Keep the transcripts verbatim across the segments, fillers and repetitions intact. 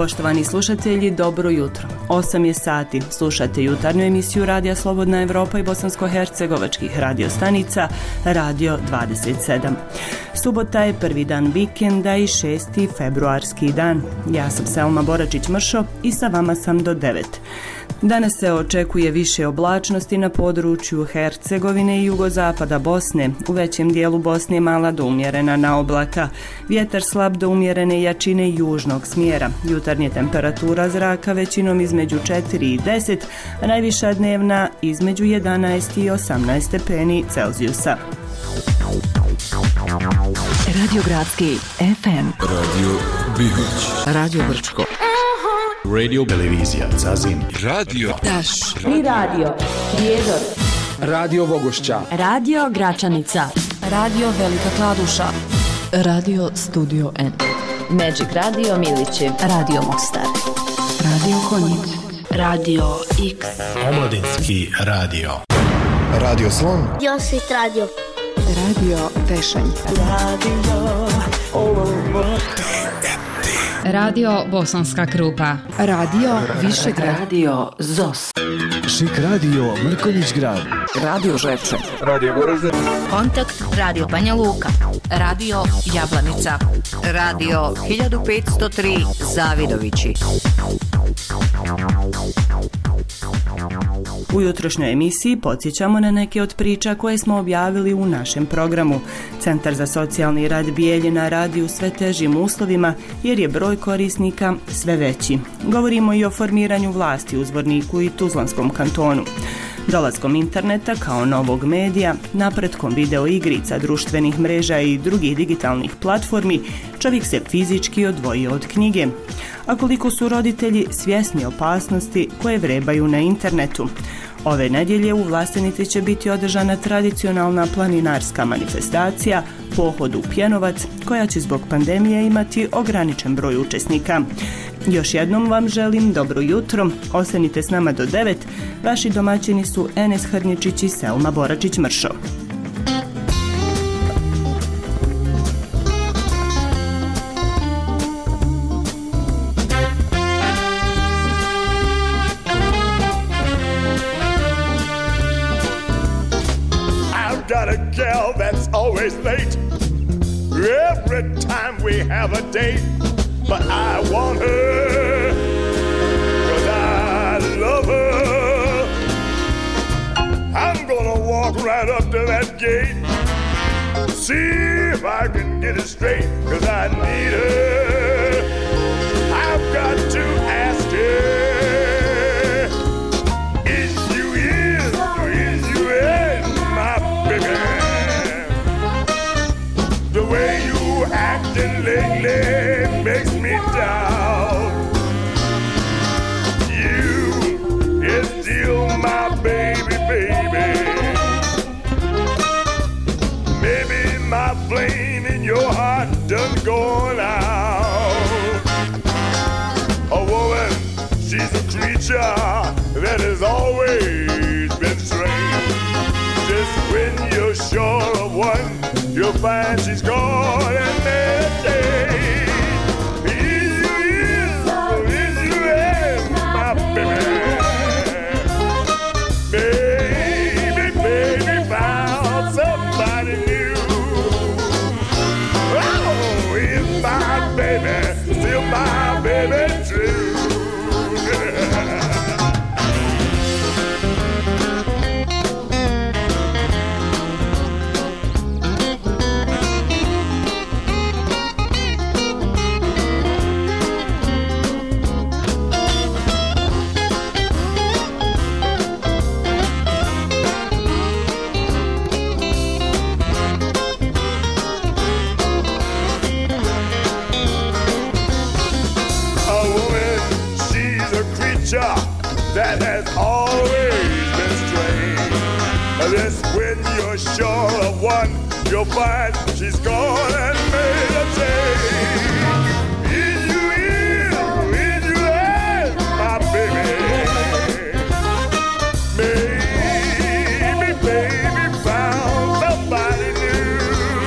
Poštovani slušatelji, dobro jutro. osam je sati. Slušate jutarnju emisiju Radija Slobodna Evropa i bosansko-hercegovačkih radiostanica Radio dvadeset sedam. Subota je prvi dan vikenda i šesti februarski dan. Ja sam Selma Boračić-Mršo i sa vama sam do devet. Danas se očekuje više oblačnosti na području Hercegovine i jugozapada Bosne. U većem dijelu Bosne mala do umjerena naoblaka. Vjetar slab do umjerene jačine južnog smjera. Jutarnje temperatura zraka većinom između četiri i deset, a najviša dnevna između jedanaest i osamnaest stepeni Celzijusa. Radio Gradski F M, Radio Bihoć, Radio Brčko, Radio Televizija Zazin, Radio Daš i Radio Prijedor, Radio Vogošća, Radio Gračanica, Radio Velika Kladuša, Radio Studio N, Magic Radio Milići, Radio Mostar, Radio Konjic, Radio X, Omladinski radio, Radio Slon, Josit Radio, Radio Tešanj, Radio Olovo, Radio Bosanska Krupa, Radio Višegrad, Radio Zos, Šik radio Mrkonjić Grad, Radio Žepče, Radio Goražde, Kontakt Radio Banja Luka, Radio Jablanica, Radio hiljadu petsto tri Zavidovići. U jutrošnjoj emisiji podsjećamo na neke od priča koje smo objavili u našem programu. Centar za socijalni rad Bijeljina radi u sve težim uslovima jer je broj korisnika sve veći. Govorimo i o formiranju vlasti u Zvorniku i Tuzlanskom kantonu. Dolaskom interneta kao novog medija, napretkom video igrica, društvenih mreža i drugih digitalnih platformi, čovjek se fizički odvojio od knjige. A koliko su roditelji svjesni opasnosti koje vrebaju na internetu? Ove nedjelje u Vlastenici će biti održana tradicionalna planinarska manifestacija Pohod u Pjenovac, koja će zbog pandemije imati ograničen broj učesnika. Još jednom vam želim dobro jutro, ostanite s nama do devet. Vaši domaćini su Enes Hrnječić i Selma Boračić-Mršo. Got a gal that's always late every time we have a date, but I want her cause I love her. I'm gonna walk right up to that gate, see if I can get it straight, cause I need her. I've got to ask her, is you in or is you in my baby? The way you acting lately makes me doubt you is still my baby, baby. Maybe my flame in your heart done gone out. A woman, she's a creature that has always been strange. Just when you're sure of one, you'll find she's gone and made a change. Is you in, or is you in, my baby? Baby, baby, found somebody new. Oh, is my baby still my baby true? That has always been strange. This when you're sure of one, you'll find she's gone and made a change. Is you in, is you in, my baby? Maybe, baby, found somebody new.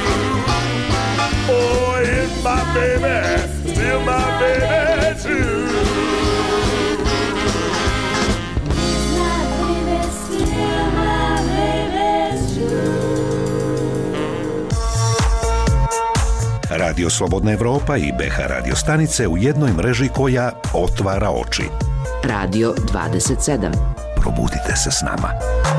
Oh, is my baby still my baby too? Radio Slobodna Evropa i B H radio stanice u jednoj mreži koja otvara oči. Radio dvadeset sedam. Probudite se s nama.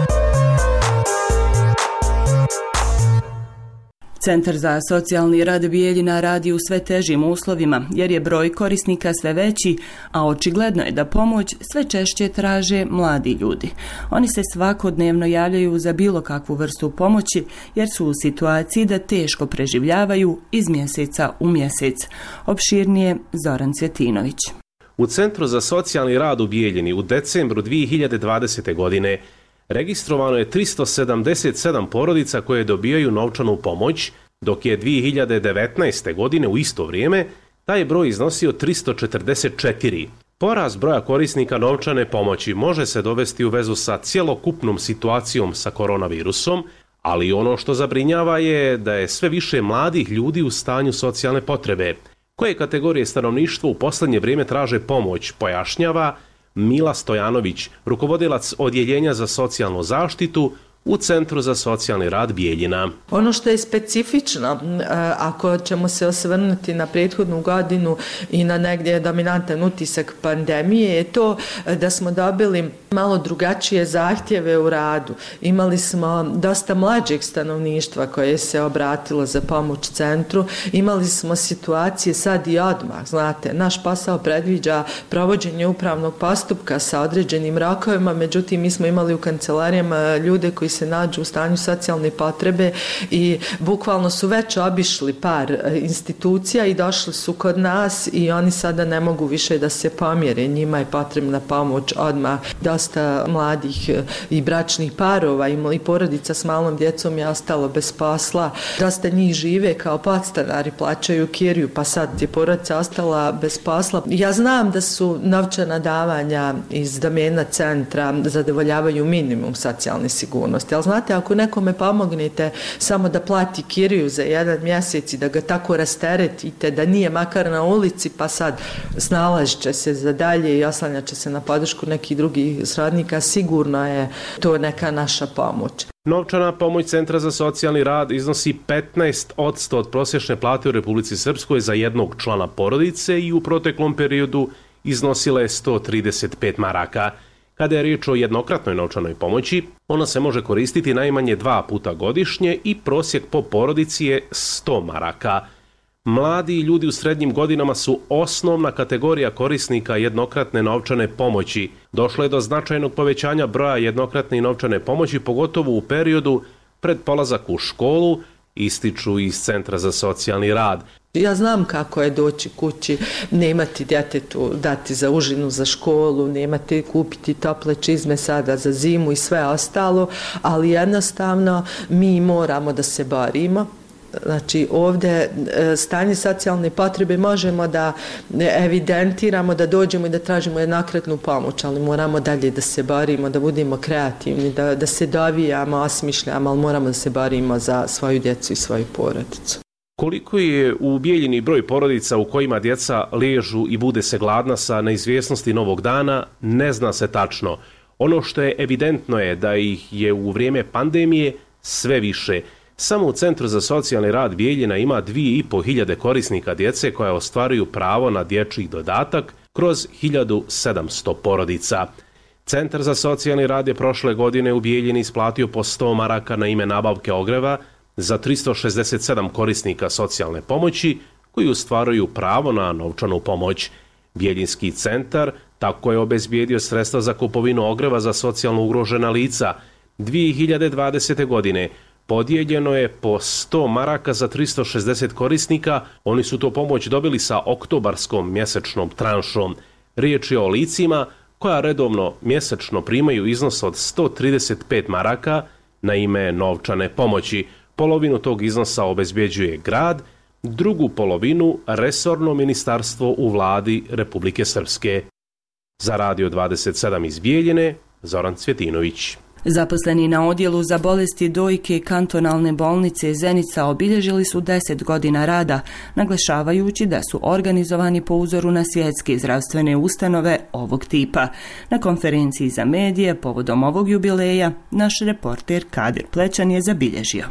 Centar za socijalni rad Bijeljina radi u sve težim uslovima jer je broj korisnika sve veći, a očigledno je da pomoć sve češće traže mladi ljudi. Oni se svakodnevno javljaju za bilo kakvu vrstu pomoći jer su u situaciji da teško preživljavaju iz mjeseca u mjesec. Opširnije Zoran Cvjetinović. U Centru za socijalni rad u Bijeljini u decembru dvije hiljade dvadesete. godine registrovano je tristo sedamdeset sedam porodica koje dobijaju novčanu pomoć, dok je dvije hiljade devetnaeste. godine u isto vrijeme taj broj iznosio tristo četrdeset četiri. Porast broja korisnika novčane pomoći može se dovesti u vezu sa cjelokupnom situacijom sa koronavirusom, ali ono što zabrinjava je da je sve više mladih ljudi u stanju socijalne potrebe. Koje kategorije stanovništva u posljednje vrijeme traže pomoć, pojašnjava Mila Stojanović, rukovodilac Odjeljenja za socijalnu zaštitu u Centru za socijalni rad Bijeljina. Ono što je specifično, ako ćemo se osvrnuti na prethodnu godinu i na negdje dominantan utisak pandemije, je to da smo dobili malo drugačije zahtjeve u radu. Imali smo dosta mlađeg stanovništva koje se obratilo za pomoć centru. Imali smo situacije sad i odmah. Znate, naš posao predviđa provođenje upravnog postupka sa određenim rokovima, međutim mi smo imali u kancelarijama ljude koji se nađu u stanju socijalne potrebe i bukvalno su već obišli par institucija i došli su kod nas i oni sada ne mogu više da se pomjere. Njima je potrebna pomoć odmah. Dosta mladih i bračnih parova i porodica s malom djecom je ostalo bez posla. Dosta njih žive kao podstanari, plaćaju kiriju, pa sad je porodica ostala bez posla. Ja znam da su novčana davanja iz domena centra zadovoljavaju minimum socijalne sigurnosti. Ali znate, ako nekome pomognete samo da plati kiriju za jedan mjesec i da ga tako rasteretite, da nije makar na ulici, pa sad snalažit će se za dalje i oslanjat će se na podršku nekih drugih srodnika, sigurno je to neka naša pomoć. Novčana pomoć Centra za socijalni rad iznosi petnaest posto od prosječne plate u Republici Srpskoj za jednog člana porodice i u proteklom periodu iznosila je sto trideset pet maraka. Kada je riječ o jednokratnoj novčanoj pomoći, ona se može koristiti najmanje dva puta godišnje i prosjek po porodici je sto maraka. Mladi ljudi u srednjim godinama su osnovna kategorija korisnika jednokratne novčane pomoći. Došlo je do značajnog povećanja broja jednokratne novčane pomoći, pogotovo u periodu pred polazak u školu, ističu iz Centra za socijalni rad. Ja znam kako je doći kući, nemati djetetu dati za užinu za školu, nemati kupiti tople čizme sada za zimu i sve ostalo, ali jednostavno mi moramo da se borimo. Znači ovdje stanje socijalne potrebe možemo da evidentiramo, da dođemo i da tražimo jednokratnu pomoć, ali moramo dalje da se borimo, da budemo kreativni, da, da se dovijamo, osmišljamo, ali moramo da se borimo za svoju djecu i svoju porodicu. Koliko je u Bijeljini broj porodica u kojima djeca ležu i bude se gladna sa neizvjesnosti novog dana, ne zna se tačno. Ono što je evidentno je da ih je u vrijeme pandemije sve više. Samo u Centru za socijalni rad Bijeljina ima dvije i pol hiljade korisnika djece koja ostvaruju pravo na dječji dodatak kroz hiljadu sedamsto porodica. Centar za socijalni rad je prošle godine u Bijeljini isplatio po sto maraka na ime nabavke ogreva za tristo šezdeset sedam korisnika socijalne pomoći koji ostvaruju pravo na novčanu pomoć. Bijeljinski centar tako je obezbijedio sredstva za kupovinu ogreva za socijalno ugrožena lica. dvije hiljade dvadesete. godine podijeljeno je po sto maraka za tristo šezdeset korisnika, oni su to pomoć dobili sa oktobarskom mjesečnom tranšom. Riječ je o licima koja redovno mjesečno primaju iznos od sto trideset pet maraka na ime novčane pomoći. Polovinu tog iznosa obezbjeđuje grad, drugu polovinu resorno ministarstvo u vladi Republike Srpske. Za Radio dvadeset sedam iz Bijeljine, Zoran Cvjetinović. Zaposleni na odjelu za bolesti dojke kantonalne bolnice Zenica obilježili su deset godina rada, naglašavajući da su organizovani po uzoru na svjetske zdravstvene ustanove ovog tipa. Na konferenciji za medije povodom ovog jubileja naš reporter Kadir Plećan je zabilježio.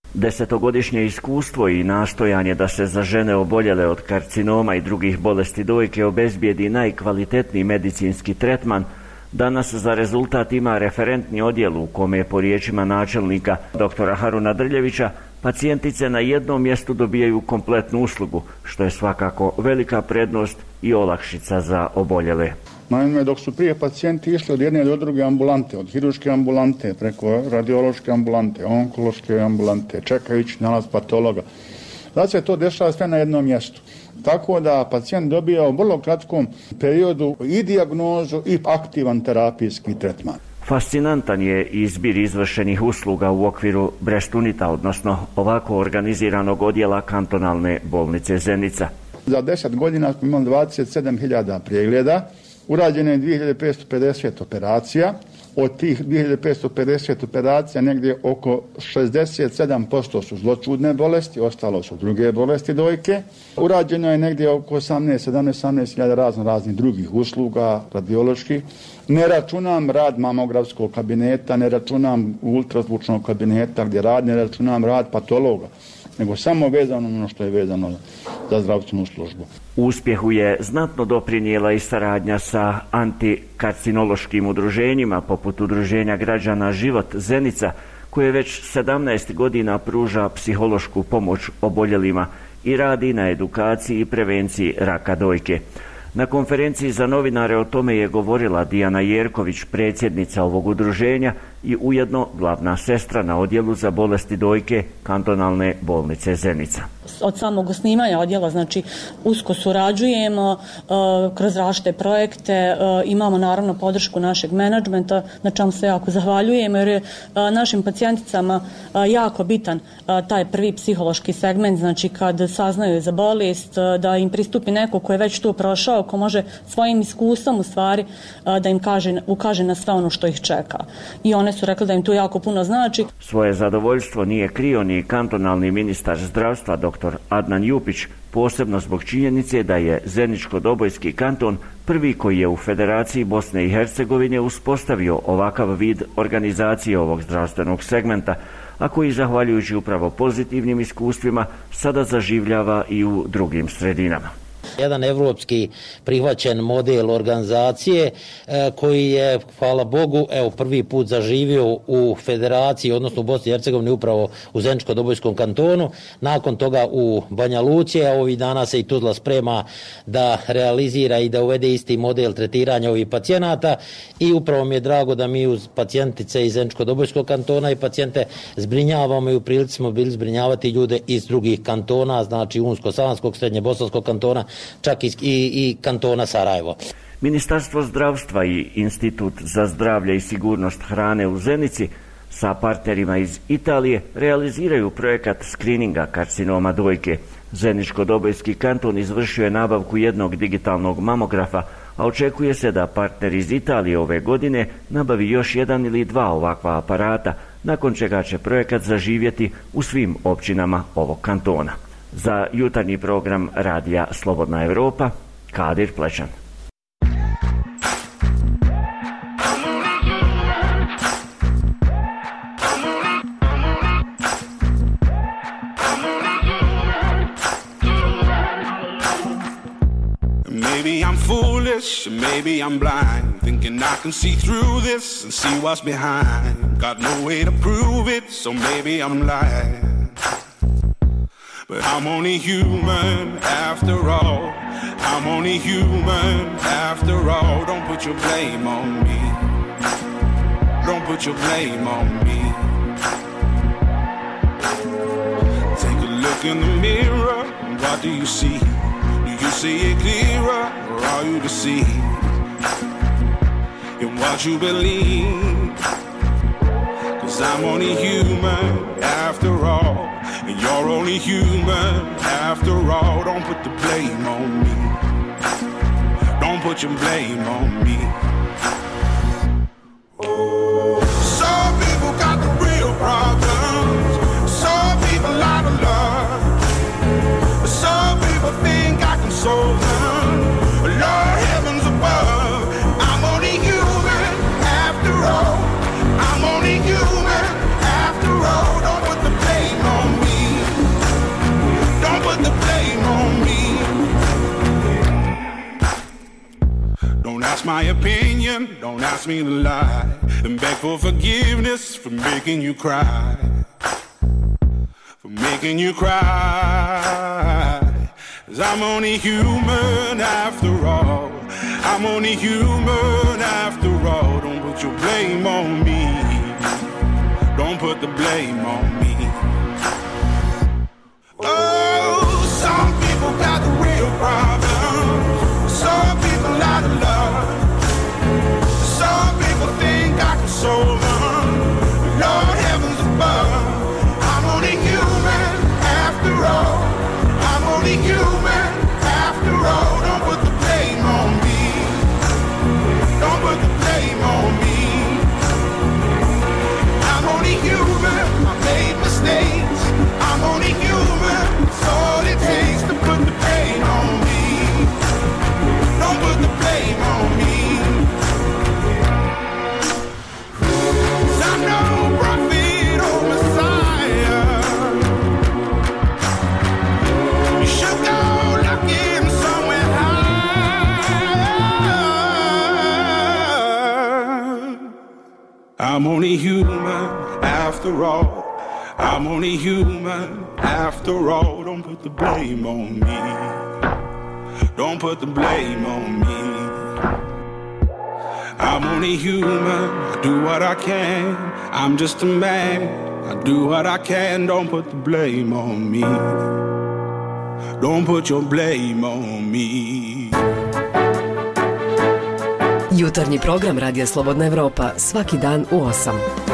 Desetogodišnje iskustvo i nastojanje da se za žene oboljele od karcinoma i drugih bolesti dojke obezbijedi najkvalitetniji medicinski tretman, danas za rezultat ima referentni odjel u kome je po riječima načelnika doktora Haruna Drljevića pacijentice na jednom mjestu dobijaju kompletnu uslugu, što je svakako velika prednost i olakšica za oboljele. Naime, dok su prije pacijenti išli od jedne do druge ambulante, od hirurške ambulante, preko radiološke ambulante, onkološke ambulante, čekajući nalaz patologa, sad se to dešava sve na jednom mjestu. Tako da pacijent dobija u vrlo kratkom periodu i dijagnozu i aktivan terapijski tretman. Fascinantan je izbir izvršenih usluga u okviru Breast Unita, odnosno ovako organiziranog odjela kantonalne bolnice Zenica. Za deset godina smo imali dvadeset sedam hiljada pregleda, urađeno je dvije hiljade petsto pedeset operacija. Od tih dvije hiljade petsto pedeset operacija negdje oko šezdeset sedam posto su zloćudne bolesti, ostalo su druge bolesti dojke. Urađeno je negdje oko osamnaest sedamnaest hiljada razno raznih drugih usluga, radioloških. Ne računam rad mamografskog kabineta, ne računam ultrazvučnog kabineta gdje rad, ne računam rad patologa, nego samo vezano ono što je vezano za zdravstvenu službu. Uspjehu je znatno doprinijela i saradnja sa antikarcinološkim udruženjima poput Udruženja građana Život Zenica, koje već sedamnaest godina pruža psihološku pomoć oboljelima i radi na edukaciji i prevenciji raka dojke. Na konferenciji za novinare o tome je govorila Dijana Jerković, predsjednica ovog udruženja i ujedno glavna sestra na odjelu za bolesti dojke kantonalne bolnice Zenica. Od samog osnivanja odjela, znači, usko surađujemo uh, kroz različite projekte, uh, imamo naravno podršku našeg menadžmenta, na čemu se jako zahvaljujemo, jer je uh, našim pacijenticama uh, jako bitan uh, taj prvi psihološki segment, znači kad saznaju za bolest, uh, da im pristupi neko ko je već to prošao, ko može svojim iskustvom u stvari uh, da im kaže, ukaže na sve ono što ih čeka. I one su rekli da im to jako puno znači. Svoje zadovoljstvo nije krio ni kantonalni ministar zdravstva dr. Adnan Jupić, posebno zbog činjenice da je Zeničko-Dobojski kanton prvi koji je u Federaciji Bosne i Hercegovine uspostavio ovakav vid organizacije ovog zdravstvenog segmenta, a koji, zahvaljujući upravo pozitivnim iskustvima, sada zaživljava i u drugim sredinama. Jedan evropski prihvaćen model organizacije e, koji je, hvala Bogu, evo prvi put zaživio u Federaciji, odnosno u Bosni i Hercegovini, upravo u Zeničko-Dobojskom kantonu, nakon toga u Banja Luci, a ovih dana se i Tuzla sprema da realizira i da uvede isti model tretiranja ovih pacijenata i upravo mi je drago da mi uz pacijentice iz Zeničko-Dobojskog kantona i pacijente zbrinjavamo i u prilici smo bili zbrinjavati ljude iz drugih kantona, znači Unsko-Sanskog, Srednje Bosanskog kantona, čak i, i kantona Sarajevo. Ministarstvo zdravstva i Institut za zdravlje i sigurnost hrane u Zenici sa partnerima iz Italije realiziraju projekat skrininga karcinoma dojke. Zeničko-Dobojski kanton izvršio je nabavku jednog digitalnog mamografa, a očekuje se da partner iz Italije ove godine nabavi još jedan ili dva ovakva aparata, nakon čega će projekat zaživjeti u svim općinama ovog kantona. Za jutarnji program radija Slobodna Evropa, Kadir Plečan. Maybe I'm foolish, maybe I'm blind, thinking I can see through this and see what's behind. Got no way to prove it, so maybe I'm lying. But I'm only human after all. I'm only human after all. Don't put your blame on me. Don't put your blame on me. Take a look in the mirror. What do you see? Do you see it clearer, or are you deceived in what you believe? 'Cause I'm only human after all. And you're only human after all. Don't put the blame on me. Don't put your blame on me. Some people got the real problems. Some people out of love. Some people think I can solve them. Lord heavens above, I'm only human after all. I'm only human after all. Don't put the blame on me. my opinion, don't ask me to lie, and beg for forgiveness for making you cry, for making you cry. 'Cause I'm only human after all, I'm only human after all. Don't put your blame on me, don't put the blame on me. Oh, some people got the real problems, some people out of love, some people think I can solve them, Lord heavens above. I'm only human after all, I'm only human after all. Don't put the blame on me, don't put the blame on me. I'm only human, I made mistakes, I'm only human, it's all it takes to put the blame on me. Don't put the blame on me. 'Cause I'm no prophet or Messiah. You should go looking somewhere high. I'm only human after all, I'm only human after all. Don't put the blame on me, don't put the blame on me. I'm only human, I do what I can, I'm just a man, I do what I can. Don't put the blame on me, don't put your blame on me. Jutarnji program Radija Slobodna Evropa svaki dan u osam.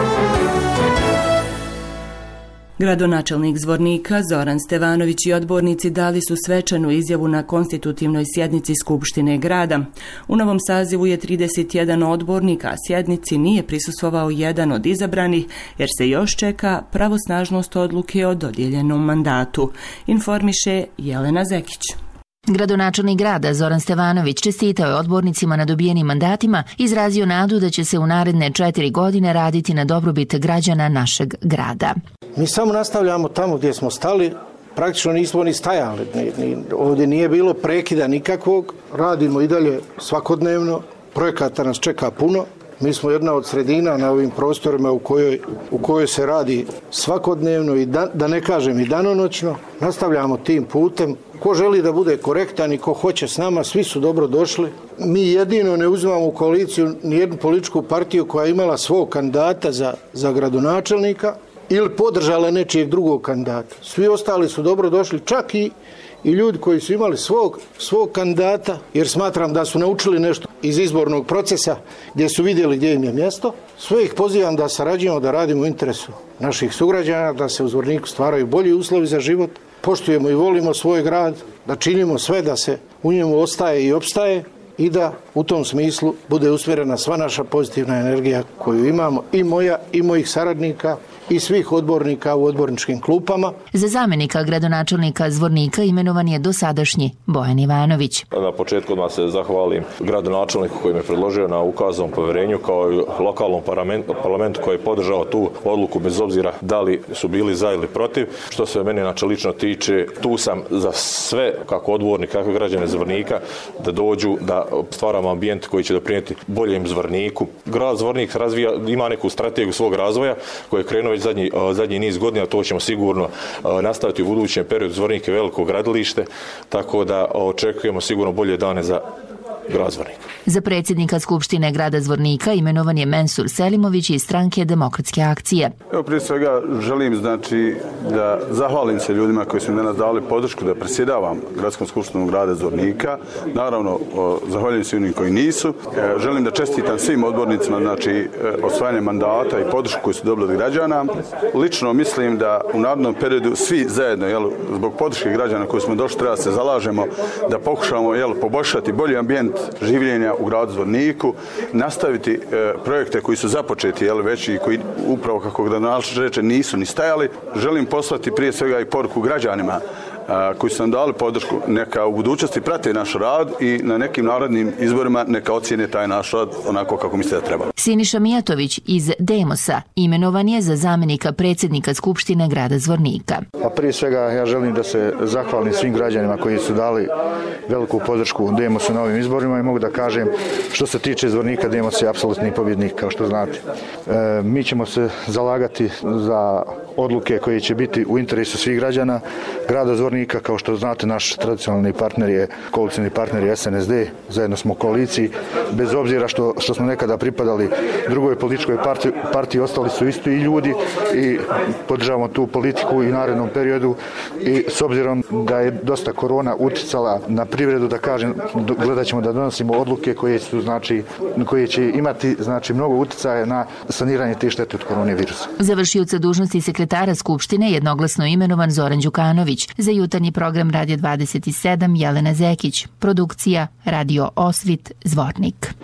Gradonačelnik Zvornika Zoran Stevanović i odbornici dali su svečanu izjavu na konstitutivnoj sjednici Skupštine grada. U novom sazivu je trideset jedan odbornika, a sjednici nije prisustvovao jedan od izabranih, jer se još čeka pravosnažnost odluke o dodijeljenom mandatu, informiše Jelena Zekić. Gradonačelnik grada Zoran Stevanović čestitao je odbornicima na dobijenim mandatima, izrazio nadu da će se u naredne četiri godine raditi na dobrobit građana našeg grada. Mi samo nastavljamo tamo gdje smo stali, praktično nismo ni stajali, ni, ni, ovdje nije bilo prekida nikakvog, radimo i dalje svakodnevno, projekata nas čeka puno. Mi smo jedna od sredina na ovim prostorima u kojoj, u kojoj se radi svakodnevno i da, da ne kažem i danonoćno. Nastavljamo tim putem. Ko želi da bude korektan i ko hoće s nama, svi su dobro došli. Mi jedino ne uzimamo u koaliciju nijednu političku partiju koja je imala svog kandidata za, za gradonačelnika ili podržala nečijeg drugog kandidata. Svi ostali su dobro došli, čak i i ljudi koji su imali svog, svog kandidata, jer smatram da su naučili nešto iz izbornog procesa gdje su vidjeli gdje im je mjesto. Sve ih pozivam da sarađujemo, da radimo u interesu naših sugrađana, da se u Zvorniku stvaraju bolji uslovi za život, poštujemo i volimo svoj grad, da činimo sve da se u njemu ostaje i opstaje i da u tom smislu bude usmjerena sva naša pozitivna energija koju imamo, i moja i mojih saradnika i svih odbornika u odborničkim klupama. Za zamjenika gradonačelnika Zvornika imenovan je dosadašnji Bojan Ivanović. Na početku odmah se zahvalim gradonačelniku koji me predložio na ukaznom povjerenju, kao i lokalnom parlamentu koji je podržao tu odluku bez obzira da li su bili za ili protiv. Što se mene znači lično tiče, tu sam za sve, kako odbornik, kako građane Zvornika, da dođu, da stvaramo ambijent koji će doprinijeti boljem Zvorniku. Grad Zvornik razvija, ima neku strategiju svog razvoja koji je krenuo već zadnji, zadnji niz godina, to ćemo sigurno nastaviti u budućem periodu. Zvornik je veliko gradilište, tako da očekujemo sigurno bolje dane za grad Zvornik. Za predsjednika Skupštine grada Zvornika imenovan je Mensur Selimović iz stranke Demokratske akcije. Evo, prije svega želim znači da zahvalim se ljudima koji su mi danas dali podršku da predsjedavam gradskom skupštinom grada Zvornika. Naravno, zahvaljujem se onim koji nisu. Želim da čestitam svim odbornicima znači osvajanje mandata i podršku koju su dobili od građana. Lično mislim da u narednom periodu svi zajedno, jel, zbog podrške građana koji smo došli, treba se zalažemo da pokušamo, jel, poboljšati bolji ambijent življenja u gradu Zvorniku, nastaviti e, projekte koji su započeti, jel, već i koji upravo, kako gradonačelnik reče, nisu ni stajali. Želim poslati prije svega i poruku građanima koji su nam dali podršku, neka u budućnosti prate naš rad i na nekim narodnim izborima neka ocijene taj naš rad onako kako misle da treba. Siniša Mijatović iz Demosa imenovan je za zamjenika predsjednika Skupštine grada Zvornika. Pa prije svega ja želim da se zahvalim svim građanima koji su dali veliku podršku Demosu na ovim izborima i mogu da kažem što se tiče Zvornika, Demos je apsolutni pobjednik, kao što znate. E, mi ćemo se zalagati za odluke koje će biti u interesu svih građana grada Zvornika. Kao što znate, naš tradicionalni partner je koalicioni partner je S N S D, zajedno smo u koaliciji, bez obzira što, što smo nekada pripadali drugoj političkoj partiji, partiji, ostali su isti i ljudi i podržavamo tu politiku i u narednom periodu i s obzirom da je dosta korona uticala na privredu, da kažem, gledat ćemo da donosimo odluke koje su, znači, koje će imati, znači, mnogo uticaja na saniranje te štete od koronavirusa. Završioca dužnosti sekretara Skupštine jednoglasno imenovan Zoran Đukanović, za jutarnji program Radio dvadeset sedam Jelena Zekić, produkcija Radio Osvit, Zvornik.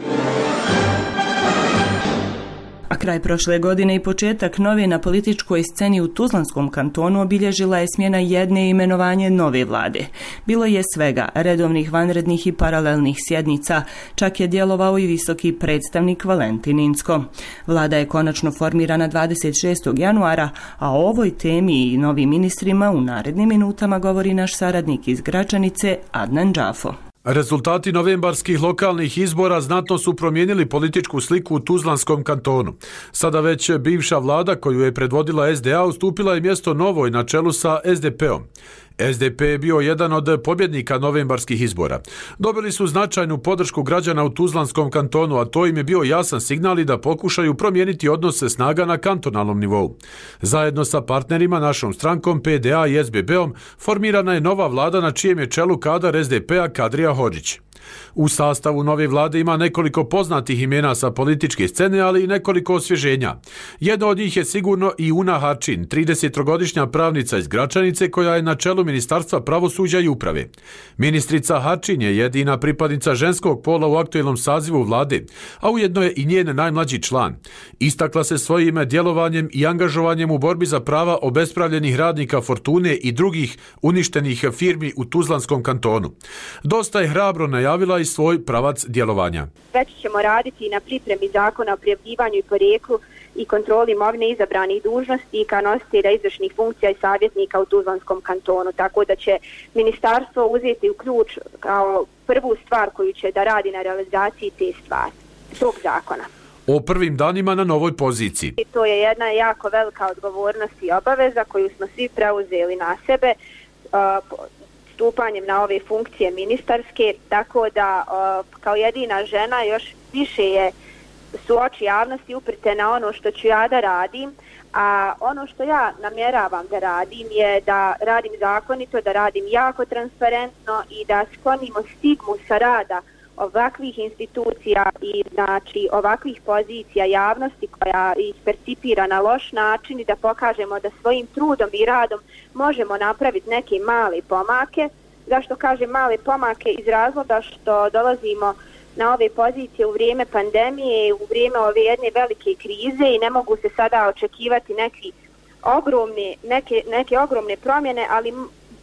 A kraj prošle godine i početak nove na političkoj sceni u Tuzlanskom kantonu obilježila je smjena jedne i imenovanje nove vlade. Bilo je svega, redovnih, vanrednih i paralelnih sjednica, čak je djelovao i visoki predstavnik Valentin Inzko. Vlada je konačno formirana dvadeset šestog januara, a o ovoj temi i novim ministrima u narednim minutama govori naš saradnik iz Gračanice Adnan Džafo. Rezultati novembarskih lokalnih izbora znatno su promijenili političku sliku u Tuzlanskom kantonu. Sada već bivša vlada koju je predvodila S D A ustupila je mjesto novoj na čelu sa S D P-om. S D P je bio jedan od pobjednika novembarskih izbora. Dobili su značajnu podršku građana u Tuzlanskom kantonu, a to im je bio jasan signal i da pokušaju promijeniti odnose snaga na kantonalnom nivou. Zajedno sa partnerima, našom strankom P D A i S B B-om, formirana je nova vlada na čijem je čelu kadar S D P-a Kadrija Hodžić. U sastavu nove vlade ima nekoliko poznatih imena sa političke scene, ali i nekoliko osvježenja. Jedno od njih je sigurno i Una Harčin, tridesetogodišnja pravnica iz Gračanice koja je na čelu Ministarstva pravosuđa i uprave. Ministrica Harčin je jedina pripadnica ženskog pola u aktuelnom sazivu vlade, a ujedno je i njen najmlađi član. Istakla se svojim djelovanjem i angažovanjem u borbi za prava obespravljenih radnika Fortune i drugih uništenih firmi u Tuzlanskom kantonu. Dosta je hrabro najavila i svoj pravac djelovanja. Već ćemo raditi na pripremi zakona o prijavljivanju i porijeklu i kontroli imovine izabranih dužnosti kao nositelja izvršnih funkcija i savjetnika u Tuzlanskom kantonu, tako da će ministarstvo uzeti u ključ kao prvu stvar koju će da radi na realizaciji te stvari, tog zakona. O prvim danima na novoj poziciji. To je jedna jako velika odgovornost i obaveza koju smo svi preuzeli na sebe uh, stupanjem na ove funkcije ministarske, tako da uh, kao jedina žena još više je su oči javnosti uprte na ono što ću ja da radim, a ono što ja namjeravam da radim je da radim zakonito, da radim jako transparentno i da sklonimo stigmu sa rada ovakvih institucija i znači ovakvih pozicija javnosti koja ih percipira na loš način i da pokažemo da svojim trudom i radom možemo napraviti neke male pomake. Zašto kažem male pomake? Iz razloga što dolazimo na ove pozicije u vrijeme pandemije, u vrijeme ove jedne velike krize i ne mogu se sada očekivati neki ogromne, neke, neke ogromne promjene, ali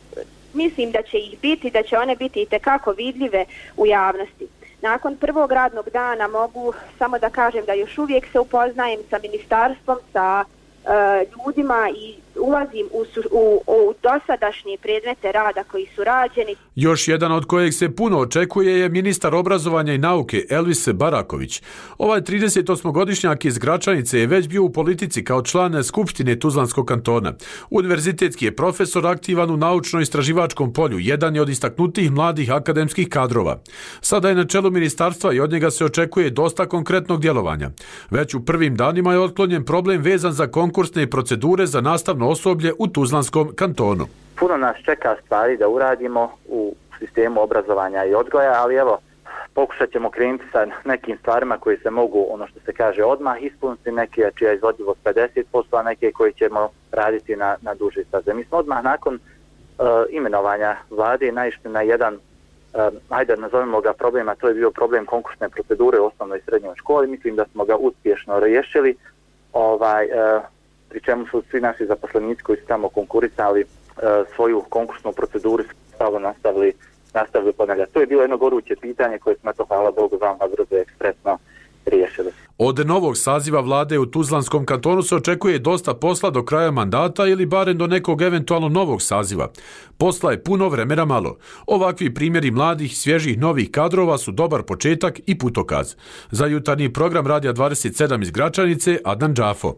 mislim da će ih biti, da će one biti itekako vidljive u javnosti. Nakon prvog radnog dana mogu samo da kažem da još uvijek se upoznajem sa ministarstvom, sa uh, ljudima i ulazim u, u, u dosadašnje predmete rada koji su rađeni. Još jedan od kojeg se puno očekuje je ministar obrazovanja i nauke Elvis Baraković. Ovaj tridesetosmogodišnjak iz Gračanice je već bio u politici kao član Skupštine Tuzlanskog kantona. Univerzitetski je profesor, aktivan u naučno-istraživačkom polju, jedan je od istaknutih mladih akademskih kadrova. Sada je na čelu ministarstva i od njega se očekuje dosta konkretnog djelovanja. Već u prvim danima je otklonjen problem vezan za konkursne procedure za nastavno osoblje u Tuzlanskom kantonu. Puno nas čeka stvari da uradimo u sistemu obrazovanja i odgoja, ali evo, pokušat ćemo krenuti sa nekim stvarima koji se mogu, ono što se kaže, odmah ispuniti, neke čija je izvodljivost pedeset posto, a neke koji ćemo raditi na, na duži staze. Mi smo odmah nakon uh, imenovanja vlade naišli na jedan, uh, ajde nazovemo ga problema, to je bio problem konkursne procedure u osnovnoj i srednjoj školi. Mislim da smo ga uspješno riješili, ovaj, uh, pri čemu su svi naši zaposlenici koji su tamo konkurisali svoju konkursnu proceduru stalno nastavili, nastavili ponavljati. To je bilo jedno goruće pitanje koje smo, to hvala Bogu, veoma brzo i ekspresno riješili. Od novog saziva vlade u Tuzlanskom kantonu se očekuje dosta posla do kraja mandata ili barem do nekog eventualno novog saziva. Posla je puno, vremena malo. Ovakvi primjeri mladih, svježih, novih kadrova su dobar početak i putokaz. Za jutarnji program Radija dvadeset sedam iz Gračanice, Adnan Džafo.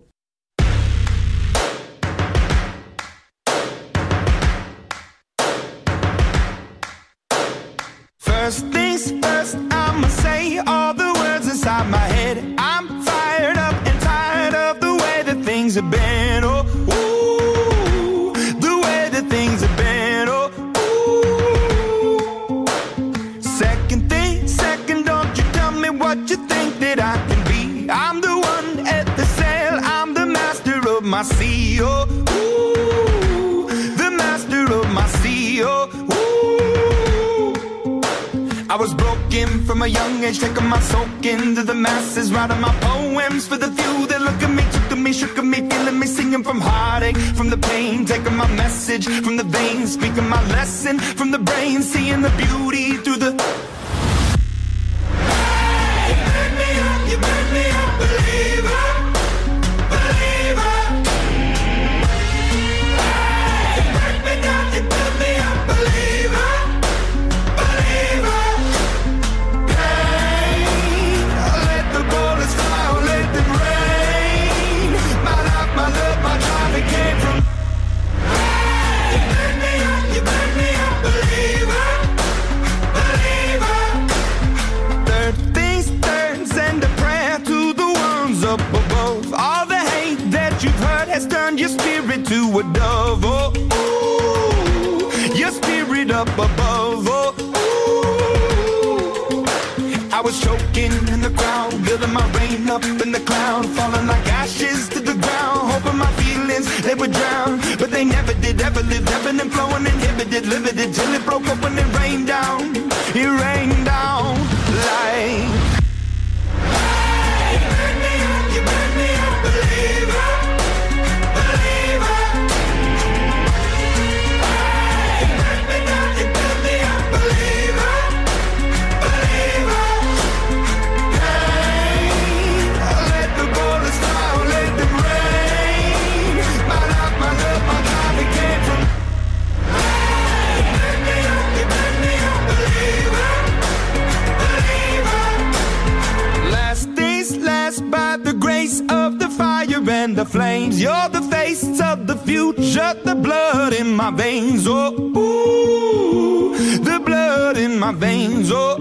First things first, I'ma say all the words inside my head. I'm fired up and tired of the way that things have been. Oh, ooh, the way that things have been. Oh, ooh. Second thing, second, don't you tell me what you think that I can be. I'm the one at the sail, I'm the master of my sea. Oh, ooh, the master of my sea. Oh, ooh. I was broken from a young age, taking my soak into the masses, writing my poems for the few that look at me, took to me, shook at me, feeling me, singing from heartache, from the pain, taking my message from the veins, speaking my lesson from the brain, seeing the beauty through the... Hey, you burn me up, you burn me up, believer, believer. Hey, you burn me down, you burn me up, believer, believer. Up above, all the hate that you've heard has turned your spirit to a dove. Oh, ooh, your spirit up above. Oh, ooh. I was choking in the crowd, building my rain up in the cloud, falling like ashes to the ground, hoping my feelings they would drown, but they never did. Ever lived, ebbing and flowing, inhibited, limited, till it broke up when it rained down. It rained down like. And the flames, you're the face of the future, the blood in my veins, oh, ooh, the blood in my veins, oh,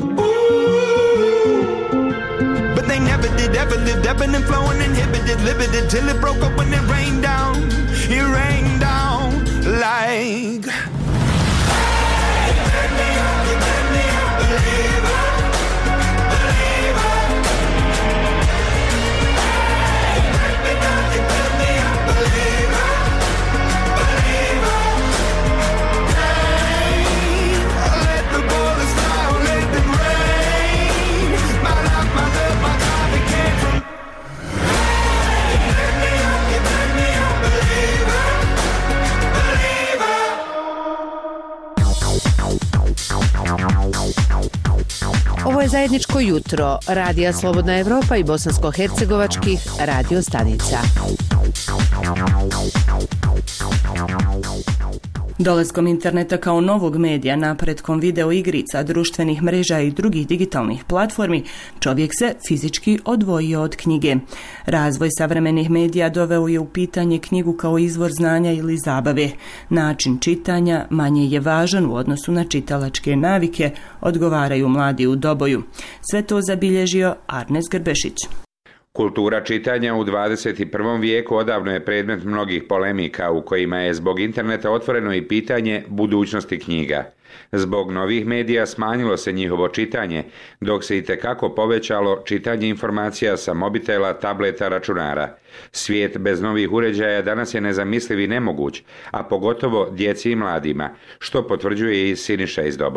ooh. But they never did, ever lived, ebbing and flowing, inhibited, limited, till it broke up when it rained down, it rained down like. Hey, burn me up, you burn me up, believer, believer. Ovo je zajedničko jutro Radija Slobodna Evropa i bosansko-hercegovačkih radio stanica. Dolaskom interneta kao novog medija, napretkom video igrica, društvenih mreža i drugih digitalnih platformi, čovjek se fizički odvojio od knjige. Razvoj savremenih medija doveo je u pitanje knjigu kao izvor znanja ili zabave. Način čitanja manje je važan u odnosu na čitalačke navike, odgovaraju mladi u Doboju. Sve to zabilježio Arnes Grbešić. Kultura čitanja u dvadeset prvom vijeku odavno je predmet mnogih polemika u kojima je zbog interneta otvoreno i pitanje budućnosti knjiga. Zbog novih medija smanjilo se njihovo čitanje, dok se itekako povećalo čitanje informacija sa mobitela, tableta, računara. Svijet bez novih uređaja danas je nezamisliv i nemoguć, a pogotovo djeci i mladima, što potvrđuje i Siniša iz Doboja.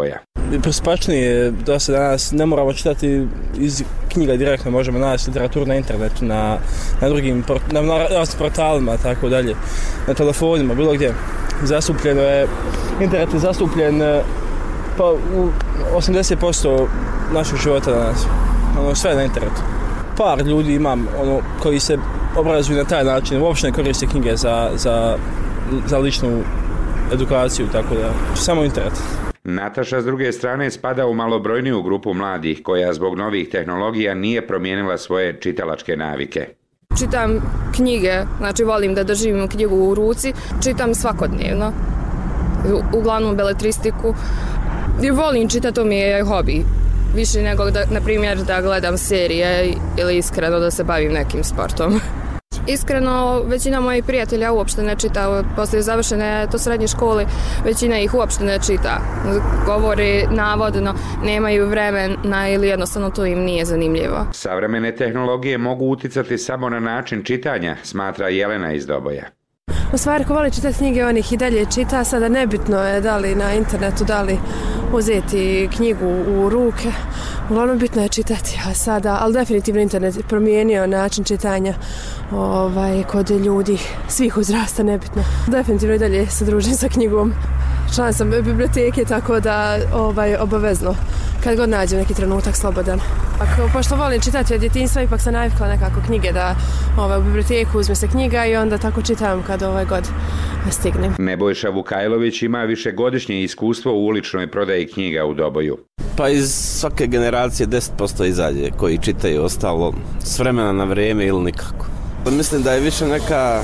Prispačnije, da se danas ne moramo čitati iz knjiga direktno, možemo naći literaturu na internetu, na, na drugim na, na raznim portalima, tako dalje, na telefonima, bilo gdje. Zastupljeno je, internet je zastupljen pa u osamdeset posto našeg života danas, ono, sve na internetu. Par ljudi imam ono, koji se obrazuju na taj način, uopšte ne koriste knjige za, za, za ličnu edukaciju, tako da samo internet. Nataša s druge strane spada u malobrojniju grupu mladih koja zbog novih tehnologija nije promijenila svoje čitalačke navike. Čitam knjige, znači volim da držim knjigu u ruci, čitam svakodnevno, uglavnom beletristiku i volim čitati, to mi je hobi. Više nego, da, na primjer, da gledam serije ili iskreno da se bavim nekim sportom. Iskreno, većina mojih prijatelja uopšte ne čita, poslije završene to srednje škole, većina ih uopšte ne čita. Govori navodno, nemaju vremena ili jednostavno to im nije zanimljivo. Savremene tehnologije mogu uticati samo na način čitanja, smatra Jelena iz Doboja. U stvari, ko voli čitati knjige, on ih i dalje čita, sada nebitno je da li na internetu, da li uzeti knjigu u ruke. Uglavnom bitno je čitati, a sada, ali definitivno internet je promijenio način čitanja ovaj, kod ljudi, svih uzrasta, nebitno. Definitivno i dalje se družim sa knjigom. Član sam biblioteke, tako da ovaj, obavezno, kad god nađem neki trenutak slobodan. Ako, pošto volim čitati od djetinjstva, ipak sam navikla nekako knjige da ovaj, u biblioteku uzme se knjiga i onda tako čitam kad ovaj god stignem. Nebojša Vukajlović ima višegodišnje iskustvo u uličnoj prodaji knjiga u Doboju. Pa iz svake generacije deset posto izađe koji čitaju, ostalo s vremena na vrijeme ili nikako. Mislim da je više neka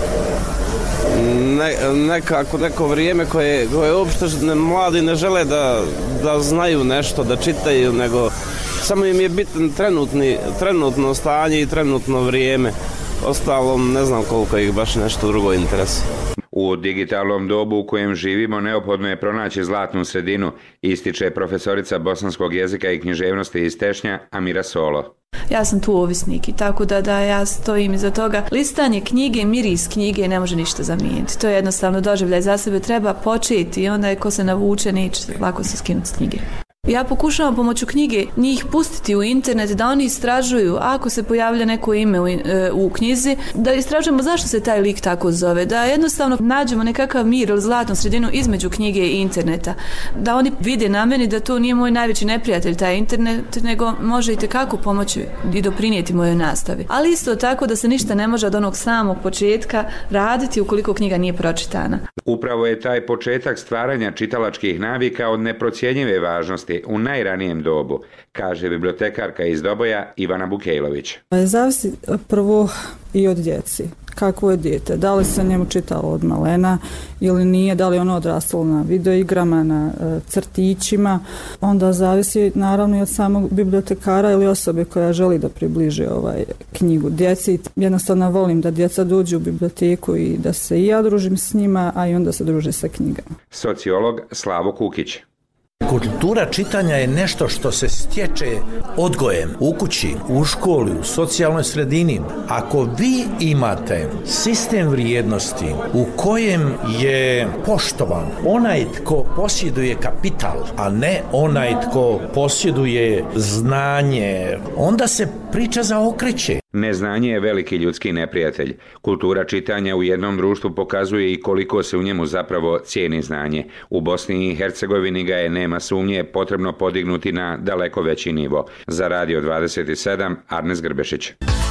ne, nekako neko vrijeme koje, koje uopšte ne, mladi ne žele da, da znaju nešto, da čitaju, nego samo im je bitan trenutni, trenutno stanje i trenutno vrijeme. Ostalom ne znam koliko ih baš nešto drugo interesuje. U digitalnom dobu u kojem živimo neophodno je pronaći zlatnu sredinu, ističe profesorica bosanskog jezika i književnosti iz Tešnja Amira Solo. Ja sam tu ovisnik i tako da, da ja stojim iza toga. Listanje knjige, miris knjige ne može ništa zamijeniti. To je jednostavno doživljaj za sebe, treba početi i onda je ko se navuče neće lako se skinuti s knjige. Ja pokušavam pomoću knjige njih pustiti u internet, da oni istražuju, ako se pojavlja neko ime u, u knjizi, da istražujemo zašto se taj lik tako zove, da jednostavno nađemo nekakav mir ili zlatnu sredinu između knjige i interneta, da oni vide na meni da to nije moj najveći neprijatelj taj internet, nego može i tekako pomoći i doprinijeti mojoj nastavi. Ali isto tako da se ništa ne može od onog samog početka raditi ukoliko knjiga nije pročitana. Upravo je taj početak stvaranja čitalačkih navika od neprocjenjive važnosti u najranijem dobu, kaže bibliotekarka iz Doboja Ivana Bukejlović. Zavisi prvo i od djeci. Kako je dijete? Da li se njemu čitalo od malena ili nije? Da li ono odrastalo na videoigrama, na e, crtićima? Onda zavisi naravno i od samog bibliotekara ili osobe koja želi da približi ovaj knjigu djeci. Jednostavno volim da djeca dođu u biblioteku i da se i ja družim s njima, a i onda se druže sa knjigama. Sociolog Slavo Kukić. Kultura čitanja je nešto što se stječe odgojem u kući, u školi, u socijalnoj sredini. Ako vi imate sistem vrijednosti u kojem je poštovan onaj tko posjeduje kapital, a ne onaj tko posjeduje znanje, onda se priča zaokreće. Neznanje je veliki ljudski neprijatelj. Kultura čitanja u jednom društvu pokazuje i koliko se u njemu zapravo cijeni znanje. U Bosni i Hercegovini ga je, nema sumnje, potrebno podignuti na daleko veći nivo. Za Radio dvadeset sedam, Arnes Grbešić.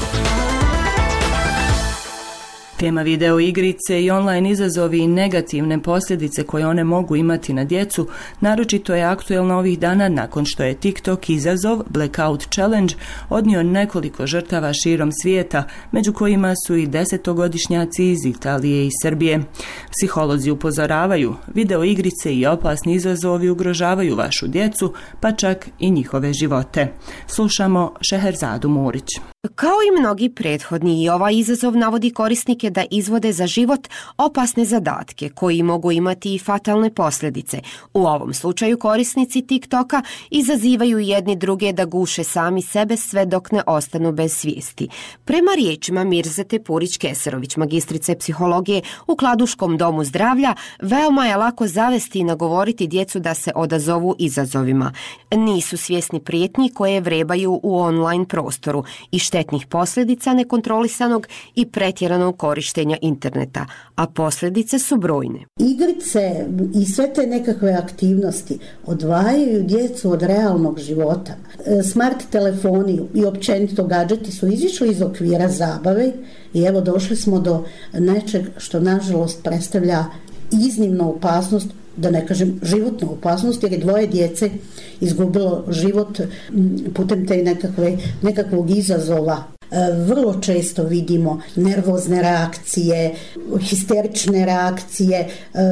Tema video igrice i online izazovi i negativne posljedice koje one mogu imati na djecu naročito je aktuelno ovih dana nakon što je TikTok izazov Blackout Challenge odnio nekoliko žrtava širom svijeta, među kojima su i desetogodišnjaci iz Italije i Srbije. Psiholozi upozoravaju, video igrice i opasni izazovi ugrožavaju vašu djecu, pa čak i njihove živote. Slušamo Šeherzadu Murić. Kao i mnogi prethodni, i ovaj izazov navodi korisnike da izvode za život opasne zadatke koji mogu imati i fatalne posljedice. U ovom slučaju korisnici TikToka izazivaju jedni druge da guše sami sebe sve dok ne ostanu bez svijesti. Prema riječima Mirzete Purić-Keserović, magistrice psihologije u Kladuškom domu zdravlja, veoma je lako zavesti i nagovoriti djecu da se odazovu izazovima. Nisu svjesni prijetnji koje vrebaju u online prostoru i štetnih posljedica nekontrolisanog i pretjeranog korištenja interneta, a posljedice su brojne. Igrice i sve te nekakve aktivnosti odvajaju djecu od realnog života. Smart telefoni i općenito gadžeti su izišli iz okvira zabave i evo došli smo do nečeg što nažalost predstavlja iznimnu opasnost, da ne kažem životnu opasnost, jer je dvoje djece izgubilo život putem te nekakve, nekakvog izazova. Vrlo često vidimo nervozne reakcije, histerične reakcije,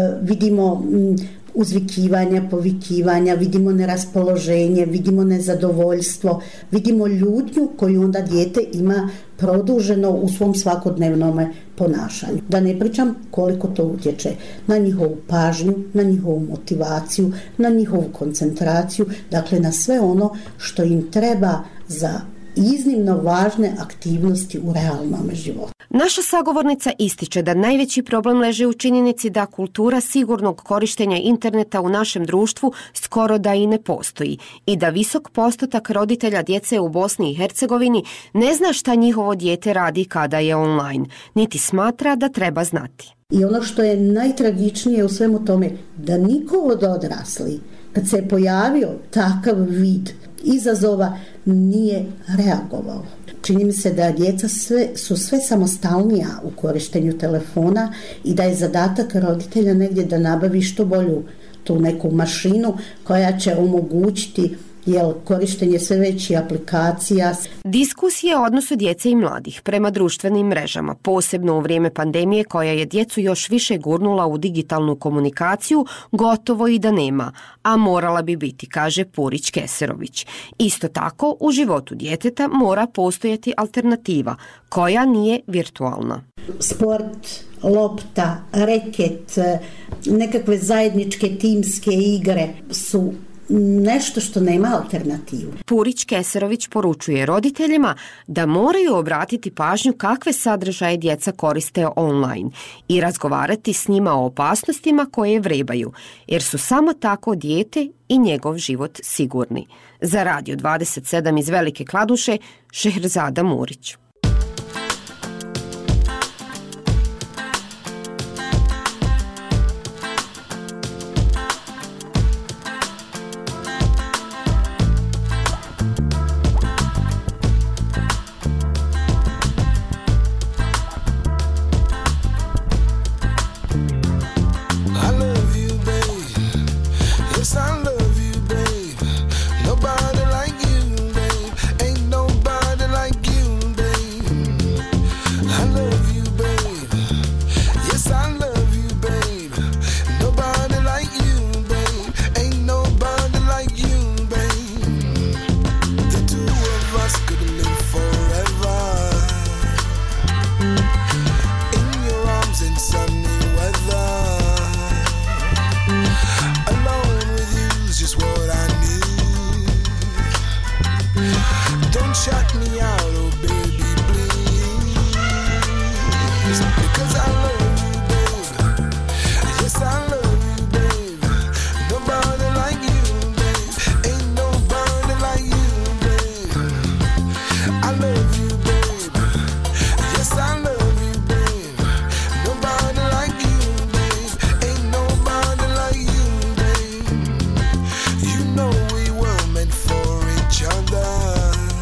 vidimo uzvikivanja, povikivanja, vidimo neraspoloženje, vidimo nezadovoljstvo, vidimo ljutnju koju onda dijete ima produženo u svom svakodnevnom ponašanju. Da ne pričam koliko to utječe na njihovu pažnju, na njihovu motivaciju, na njihovu koncentraciju, dakle na sve ono što im treba za iznimno važne aktivnosti u realnom životu. Naša sagovornica ističe da najveći problem leži u činjenici da kultura sigurnog korištenja interneta u našem društvu skoro da i ne postoji i da visok postotak roditelja djece u Bosni i Hercegovini ne zna šta njihovo dijete radi kada je online, niti smatra da treba znati. I ono što je najtragičnije u svemu tome, da niko od odrasli, kad se je pojavio takav vid izazova, nije reagovao. Čini mi se da djeca sve, su sve samostalnija u korištenju telefona i da je zadatak roditelja negdje da nabavi što bolju tu neku mašinu koja će omogućiti jel, korištenje sve većih aplikacija. Diskusije o odnosu djece i mladih prema društvenim mrežama, posebno u vrijeme pandemije koja je djecu još više gurnula u digitalnu komunikaciju, gotovo i da nema, a morala bi biti, kaže Purić-Keserović. Isto tako, u životu djeteta mora postojati alternativa, koja nije virtualna. Sport, lopta, reket, nekakve zajedničke timske igre su nešto što nema alternativu. Purić-Keserović poručuje roditeljima da moraju obratiti pažnju kakve sadržaje djeca koriste online i razgovarati s njima o opasnostima koje vrebaju, jer su samo tako dijete i njegov život sigurni. Za Radio dvadeset sedam iz Velike Kladuše, Šehrzada Murić.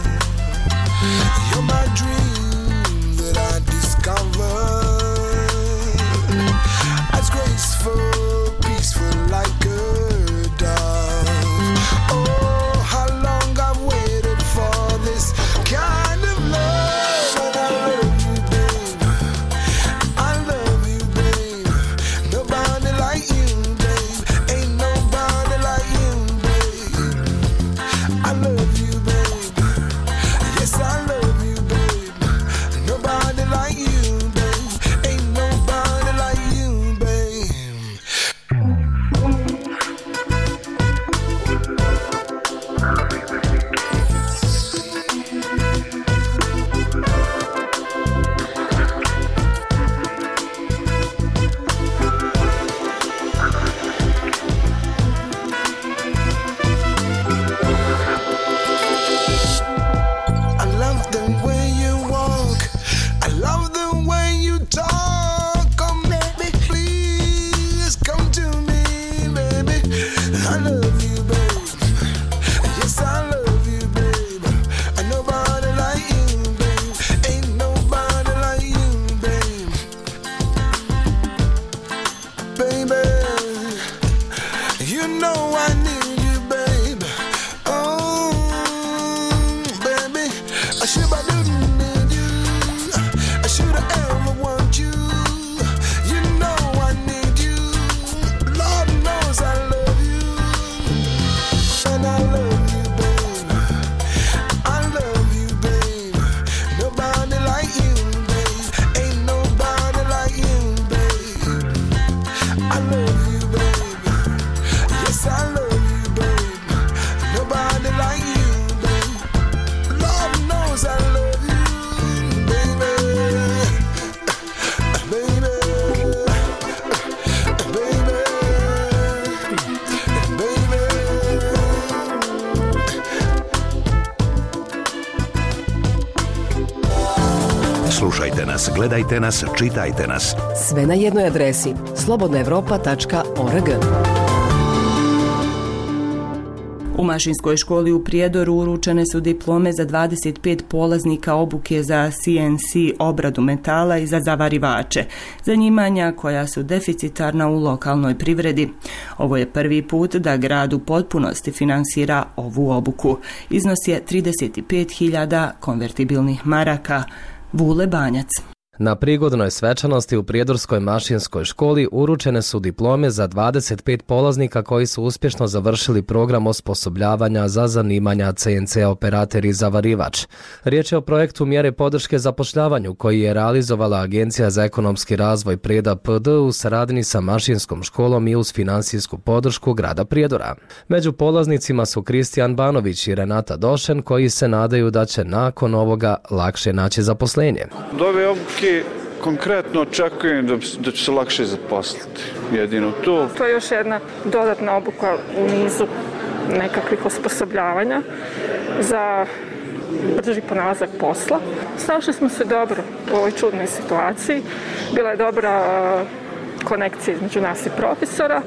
You're my dream that I discovered. Gledajte nas, čitajte nas. Sve na jednoj adresi slobodna evropa tačka org. U Mašinskoj školi u Prijedoru uručene su diplome za dvadeset pet polaznika obuke za C N C obradu metala i za zavarivače, zanimanja koja su deficitarna u lokalnoj privredi. Ovo je prvi put da grad u potpunosti finansira ovu obuku. Iznos je trideset pet hiljada konvertibilnih maraka. Vule Banjac. Na prigodnoj svečanosti u Prijedorskoj mašinskoj školi uručene su diplome za dvadeset pet polaznika koji su uspješno završili program osposobljavanja za zanimanja C N C operater i zavarivač. Riječ je o projektu mjere podrške zapošljavanju koji je realizovala Agencija za ekonomski razvoj Preda P D u saradnji sa Mašinskom školom i uz finansijsku podršku grada Prijedora. Među polaznicima su Kristijan Banović i Renata Došen koji se nadaju da će nakon ovoga lakše naći zaposlenje. Dove obuke konkretno očekujem da, da će se lakše zaposliti. Jedino to. To je još jedna dodatna obuka u nizu nekakvih osposobljavanja za brži pronalazak posla. Snašli smo se dobro u ovoj čudnoj situaciji. Bila je dobra konekcija između nas i profesora.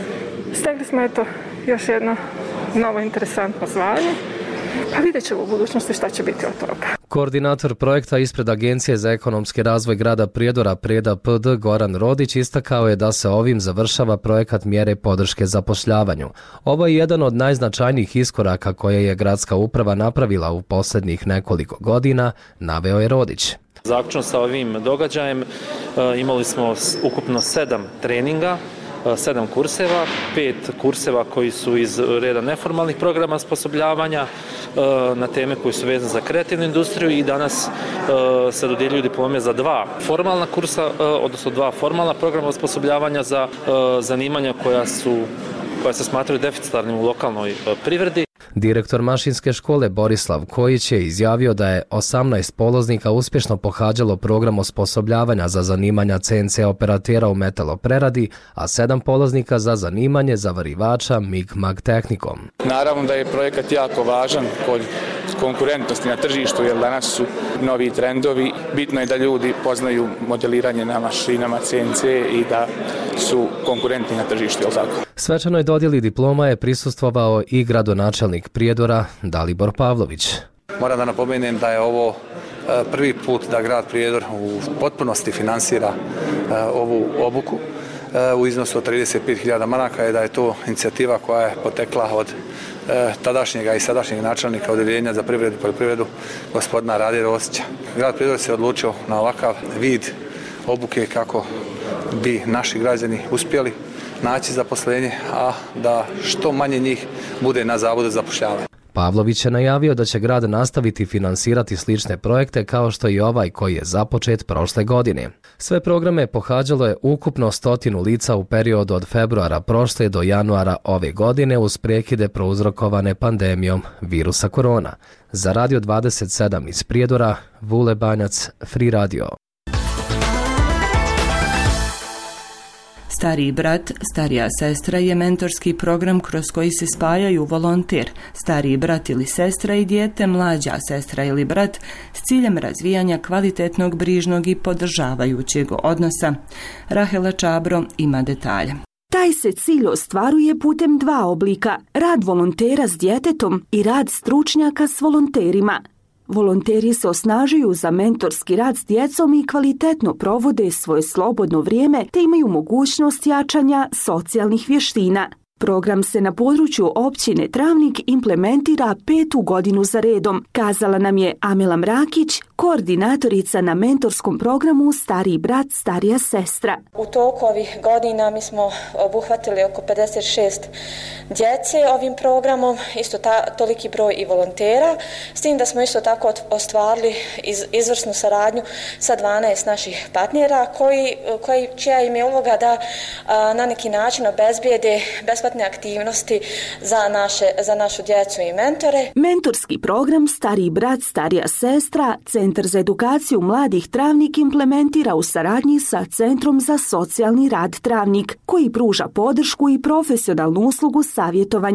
Stekli smo eto još jedno novo interesantno zvanje. Pa vidjet ćemo u budućnosti šta će biti od toga. Koordinator projekta ispred Agencije za ekonomski razvoj grada Prijedora Preda P D Goran Rodić istakao je da se ovim završava projekat mjere podrške zapošljavanju. Ovo je jedan od najznačajnijih iskoraka koje je gradska uprava napravila u posljednjih nekoliko godina, naveo je Rodić. Zaključno sa ovim događajem imali smo ukupno sedam treninga, sedam kurseva, pet kurseva koji su iz reda neformalnih programa osposobljavanja na teme koje su vezane za kreativnu industriju i danas se dodjeljuju diplome za dva formalna kursa, odnosno dva formalna programa osposobljavanja za zanimanja koja su koja se smatraju deficitarnim u lokalnoj privredi. Direktor Mašinske škole Borislav Kojić je izjavio da je osamnaest polaznika uspješno pohađalo program osposobljavanja za zanimanja C N C operatera u metalopreradi, a sedam polaznika za zanimanje zavarivača mig-mag tehnikom. Naravno da je projekat jako važan kod konkurentnosti na tržištu, jer danas su novi trendovi. Bitno je da ljudi poznaju modeliranje na mašinama C N C i da su konkurentni na tržištu. Svečanoj dodjeli diploma je prisustvovao i gradonačelnik Prijedora Dalibor Pavlović. Moram da napomenem da je ovo prvi put da grad Prijedor u potpunosti finansira ovu obuku u iznosu od trideset pet hiljada maraka i da je to inicijativa koja je potekla od tadašnjega i sadašnjeg načelnika Odeljenja za privredu i poljoprivredu gospodina Rade Rosića. Grad Prijedor se odlučio na ovakav vid obuke kako bi naši građani uspjeli naći zaposlenje, a da što manje njih bude na zavodu za zapošljavanje. Pavlović je najavio da će grad nastaviti finansirati slične projekte kao što i ovaj koji je započet prošle godine. Sve programe pohađalo je ukupno stotinu lica u periodu od februara prošle do januara ove godine uz prekide prouzrokovane pandemijom virusa korona. Za Radio dvadeset sedam iz Prijedora, Vule Banjac, Free Radio. Stariji brat, starija sestra je mentorski program kroz koji se spajaju volonter, stariji brat ili sestra i dijete, mlađa sestra ili brat, s ciljem razvijanja kvalitetnog, brižnog i podržavajućeg odnosa. Rahela Čabro ima detalje. Taj se cilj ostvaruje putem dva oblika, rad volontera s djetetom i rad stručnjaka s volonterima. Volonteri se osnažuju za mentorski rad s djecom i kvalitetno provode svoje slobodno vrijeme te imaju mogućnost jačanja socijalnih vještina. Program se na području općine Travnik implementira petu godinu za redom, kazala nam je Amela Mrakić, koordinatorica na mentorskom programu Stariji brat, starija sestra. U toku ovih godina mi smo obuhvatili oko pedeset šest djece ovim programom, isto ta, toliki broj i volontera, s tim da smo isto tako ostvarili iz, izvrsnu saradnju sa dvanaest naših partnera koji, koji, čija im je uloga da a, na neki način obezbijede besplatne aktivnosti za, naše, za našu djecu i mentore. Mentorski program Stariji brat, starija sestra, Centar za edukaciju mladih Travnik implementira u saradnji sa Centrom za socijalni rad Travnik, koji pruža podršku i profesionalnu uslugu savjetovanja.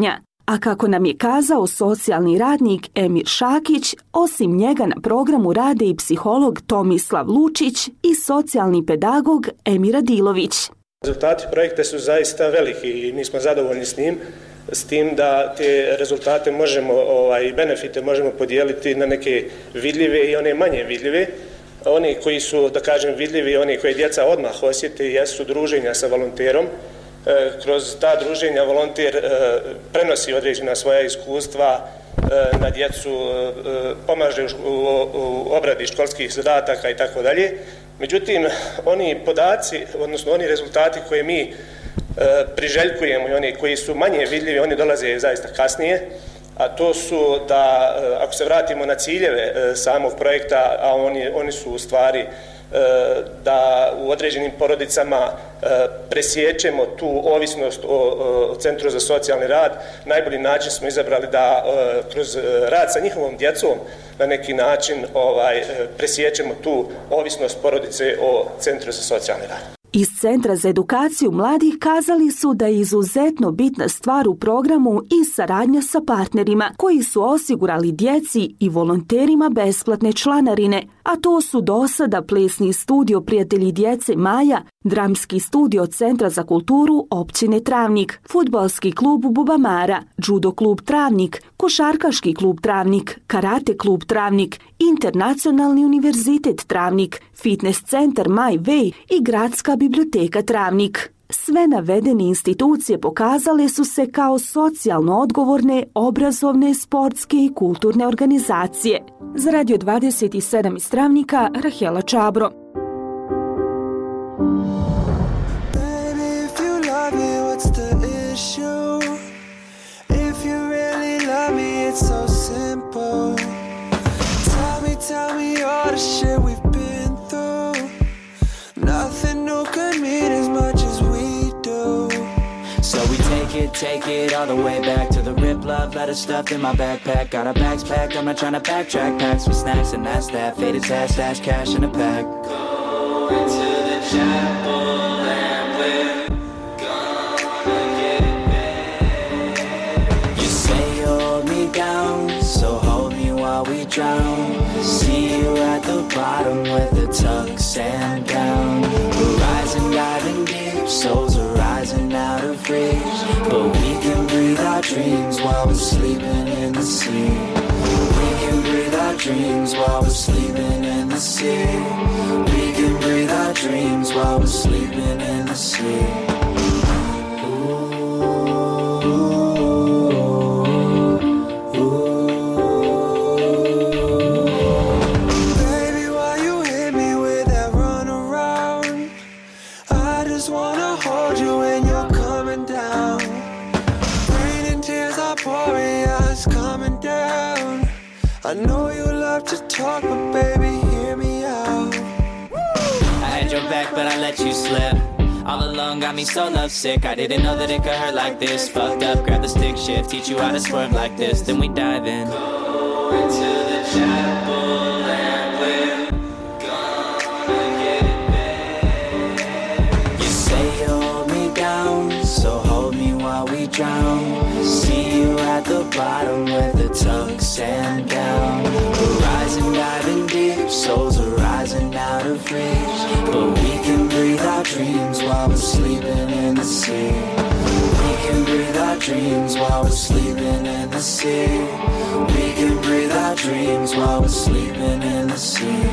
A kako nam je kazao socijalni radnik Emir Šakić, osim njega na programu rade i psiholog Tomislav Lučić i socijalni pedagog Emir Adilović. Rezultati projekta su zaista veliki i mi smo zadovoljni s njim, s tim da te rezultate možemo, ovaj, benefite možemo podijeliti na neke vidljive i one manje vidljive. Oni koji su, da kažem, vidljivi, oni koji djeca odmah osjete, jesu druženja sa volonterom. Kroz ta druženja volonter prenosi određena svoja iskustva na djecu, pomaže u obradi školskih zadataka i tako dalje. Međutim, oni podaci, odnosno oni rezultati koje mi priželjkujemo i oni koji su manje vidljivi, oni dolaze zaista kasnije, a to su da, ako se vratimo na ciljeve samog projekta, a oni, oni su u stvari da u određenim porodicama presjećemo tu ovisnost o, o Centru za socijalni rad. Najbolji način smo izabrali da kroz rad sa njihovom djecom na neki način ovaj, presjećemo tu ovisnost porodice o Centru za socijalni rad. Iz Centra za edukaciju mladih kazali su da je izuzetno bitna stvar u programu i saradnja sa partnerima koji su osigurali djeci i volonterima besplatne članarine, a to su dosada plesni studio Prijatelji djece Maja, dramski studio Centra za kulturu općine Travnik, fudbalski klub Bubamara, judo klub Travnik, košarkaški klub Travnik, karate klub Travnik, Internacionalni univerzitet Travnik, fitness centar My Way i gradska biblioteka Travnik. Sve navedene institucije pokazale su se kao socijalno odgovorne, obrazovne, sportske i kulturne organizacije. Za Radio dvadeset sedam iz Travnika, Rahela Čabro. Tell me all the shit we've been through. Nothing new could mean as much as we do. So we take it, take it all the way back to the rip love letter stuffed in my backpack. Got our bags packed, I'm not trying to backtrack. Packs with snacks and that's that. Faded task, dash cash in a pack. Go into the chapel and we're gonna get it back. You say you hold me down, so hold me while we drown. See you at the bottom with the tux and gown. We're rising, diving deep, souls are rising out of reach. But we can breathe our dreams while we're sleeping in the sea. We can breathe our dreams while we're sleeping in the sea. We can breathe our dreams while we're sleeping in the sea. I know you love to talk, but baby, hear me out. I had your back, but I let you slip. All along got me so lovesick. I didn't know that it could hurt like this. Fucked up, grab the stick shift, teach you how to swerve like this. Then we dive in. Go into the chapel and we're gonna get it back. You say you hold me down, so hold me while we drown. See you at the bottom with the tux and gown. We're rising, diving deep, souls are rising out of reach. But we can breathe our dreams while we're sleeping in the sea. We can breathe our dreams while we're sleeping in the sea. We can breathe our dreams while we're sleeping in the sea.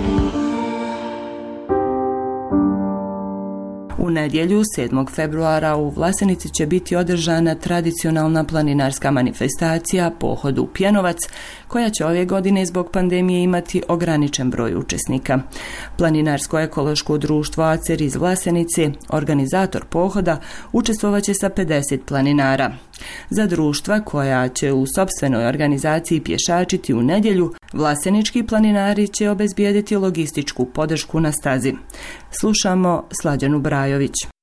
U nedjelju sedmog februara u Vlasenici će biti održana tradicionalna planinarska manifestacija Pohod u Pjenovac, koja će ove godine zbog pandemije imati ograničen broj učesnika. Planinarsko-ekološko društvo ACER iz Vlasenice, organizator pohoda, učestvovaće sa pedeset planinara. Za društva koja će u sopstvenoj organizaciji pješačiti u nedjelju, vlasenički planinari će obezbijediti logističku podršku na stazi. Slušamo Slađanu Brajović.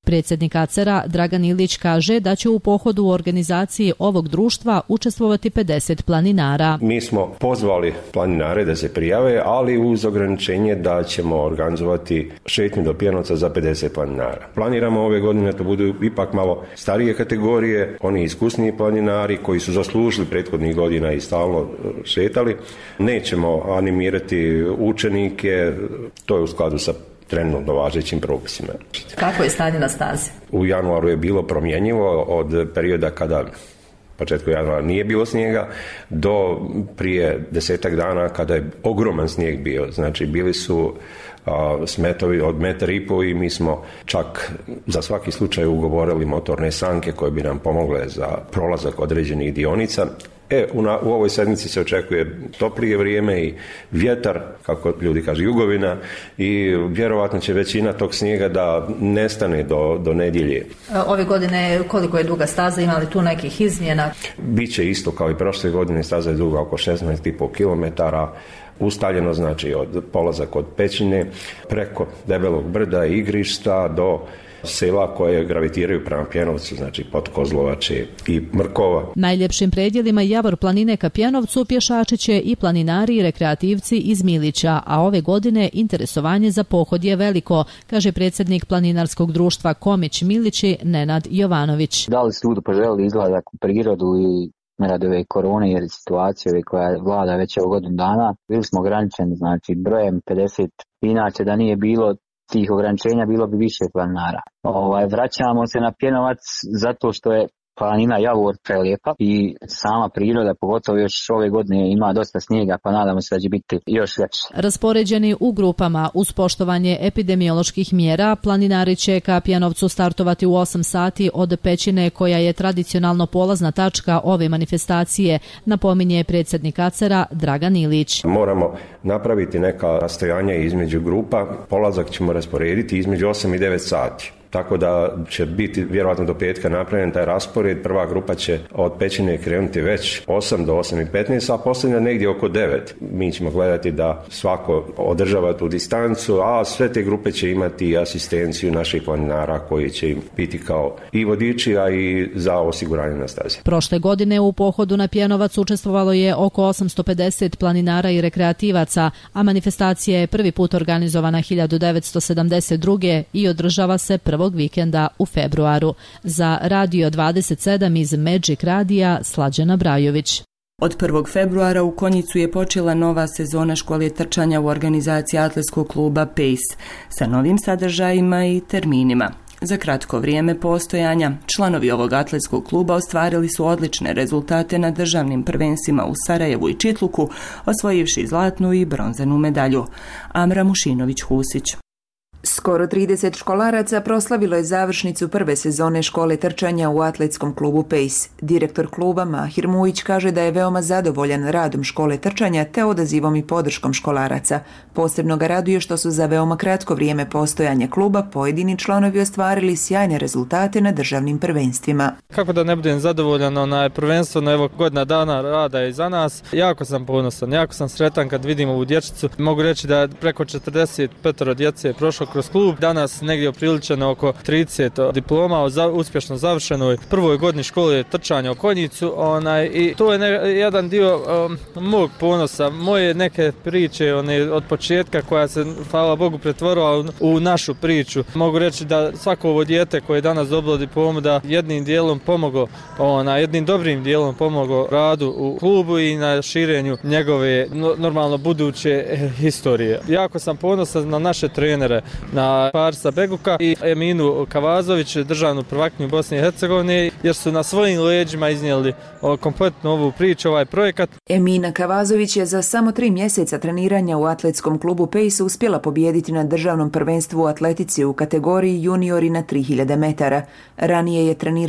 Predsjednik A C E R-a Dragan Ilić kaže da će u pohodu u organizaciji ovog društva učestvovati pedeset planinara. Mi smo pozvali planinare da se prijave, ali uz ograničenje da ćemo organizovati šetnju do Pijanovca za pedeset planinara. Planiramo ove godine da to budu ipak malo starije kategorije, oni iskusniji planinari koji su zaslužili prethodnih godina i stalno šetali. Nećemo animirati učenike, to je u skladu sa trenutno važećim propisima. Kako je stanje na stazi? U januaru je bilo promjenjivo od perioda kada početku januara nije bilo snijega do prije desetak dana kada je ogroman snijeg bio. Znači bili su a, smetovi od metar i pol i mi smo čak za svaki slučaj ugovorili motorne sanke koje bi nam pomogle za prolazak određenih dionica. E, u, na, u ovoj sedmici se očekuje toplije vrijeme i vjetar, kako ljudi kažu, jugovina, i vjerovatno će većina tog snijega da nestane do, do nedjelje. Ove godine koliko je duga staza, ima li tu nekih izmjena? Biće isto kao i prošle godine, staza je duga oko šesnaest i pol kilometara, ustaljeno znači od polazak od Pećine preko Debelog brda i igrišta do sela koje gravitiraju prema Pjenovcu, znači Potkozlovače i Mrkova. Najljepšim predjelima Javor planine ka Pjenovcu pješačit će i planinari i rekreativci iz Milića, a ove godine interesovanje za pohod je veliko, kaže predsjednik planinarskog društva Komić Milići Nenad Jovanović. Da li su ljudi poželjeli izlazak u prirodu i radi ove korone jer situacije koja vlada već evo godinu dana, bili smo ograničeni, znači brojem pedeset, inače da nije bilo tih ograničenja bilo bi više planinara. Ovaj, vraćamo se na Pjenovac zato što je planina Javor prelijepa i sama priroda, pogotovo još ove godine ima dosta snijega, pa nadamo se da će biti još ljepše. Raspoređeni u grupama uz poštovanje epidemioloških mjera, planinari će ka Pjenovcu startovati u osam sati od Pećine, koja je tradicionalno polazna tačka ove manifestacije, napominje predsjednik A C E R-a Dragan Ilić. Moramo napraviti neka rastojanja između grupa, polazak ćemo rasporediti između osam i devet sati. Tako da će biti vjerojatno do petka napravljen taj raspored. Prva grupa će od Pećine krenuti već osam do osam i petnaest, a posljednja negdje oko devet. Mi ćemo gledati da svako održava tu distancu, a sve te grupe će imati asistenciju naših planinara koji će im biti kao i vodiči, a i za osiguranje na stazi. Prošle godine u pohodu na Pjenovac učestvovalo je oko osamsto pedeset planinara i rekreativaca, a manifestacija je prvi put organizovana hiljadu devetsto sedamdeset druge i održava se prvog vikenda u februaru. Za Radio dvadeset sedam iz Magic Radija Slađana Brajović. Od prvog februara u Konjicu je počela nova sezona škole trčanja u organizaciji atletskog kluba Pace sa novim sadržajima i terminima. Za kratko vrijeme postojanja, članovi ovog atletskog kluba ostvarili su odlične rezultate na državnim prvenstvima u Sarajevu i Čitluku, osvojivši zlatnu i bronzanu medalju. Amra Mušinović-Husić. Skoro trideset školaraca proslavilo je završnicu prve sezone škole trčanja u atletskom klubu Pace. Direktor kluba Mahir Mujić kaže da je veoma zadovoljan radom škole trčanja te odazivom i podrškom školaraca. Posebno ga raduje što su za veoma kratko vrijeme postojanja kluba pojedini članovi ostvarili sjajne rezultate na državnim prvenstvima. Kako da ne budem zadovoljan, onaj prvenstveno evo godina dana rada je iza nas. Jako sam ponosan, jako sam sretan kad vidim ovu dječicu. Mogu reći da je preko četrdeset pet djece je prošlo kroz klub. Danas negdje opriličeno oko trideset diploma o za, uspješno završenoj prvoj godini škole trčanja u Konjicu. Onaj, i to je ne, jedan dio um, mog ponosa, moje neke priče one, od početka koja se, hvala Bogu, pretvorila u, u našu priču. Mogu reći da svako ovo dijete koje je danas dobilo diplomu da jednim dijelom pomoglo, ona, jednim dobrim dijelom pomoglo radu u klubu i na širenju njegove no, normalno buduće historije. Jako sam ponosan na naše trenere, na Parsa Beguka i Eminu Kavazović, državnu prvaknju Bosne i Hercegovine, jer su na svojim leđima iznijeli kompletnu ovu priču, ovaj projekat. Emina Kavazović je za samo tri mjeseca treniranja u atletskom klubu Pace uspjela pobijediti na državnom prvenstvu u atletici u kategoriji juniori na tri hiljade metara. Ranije je trenirala košarku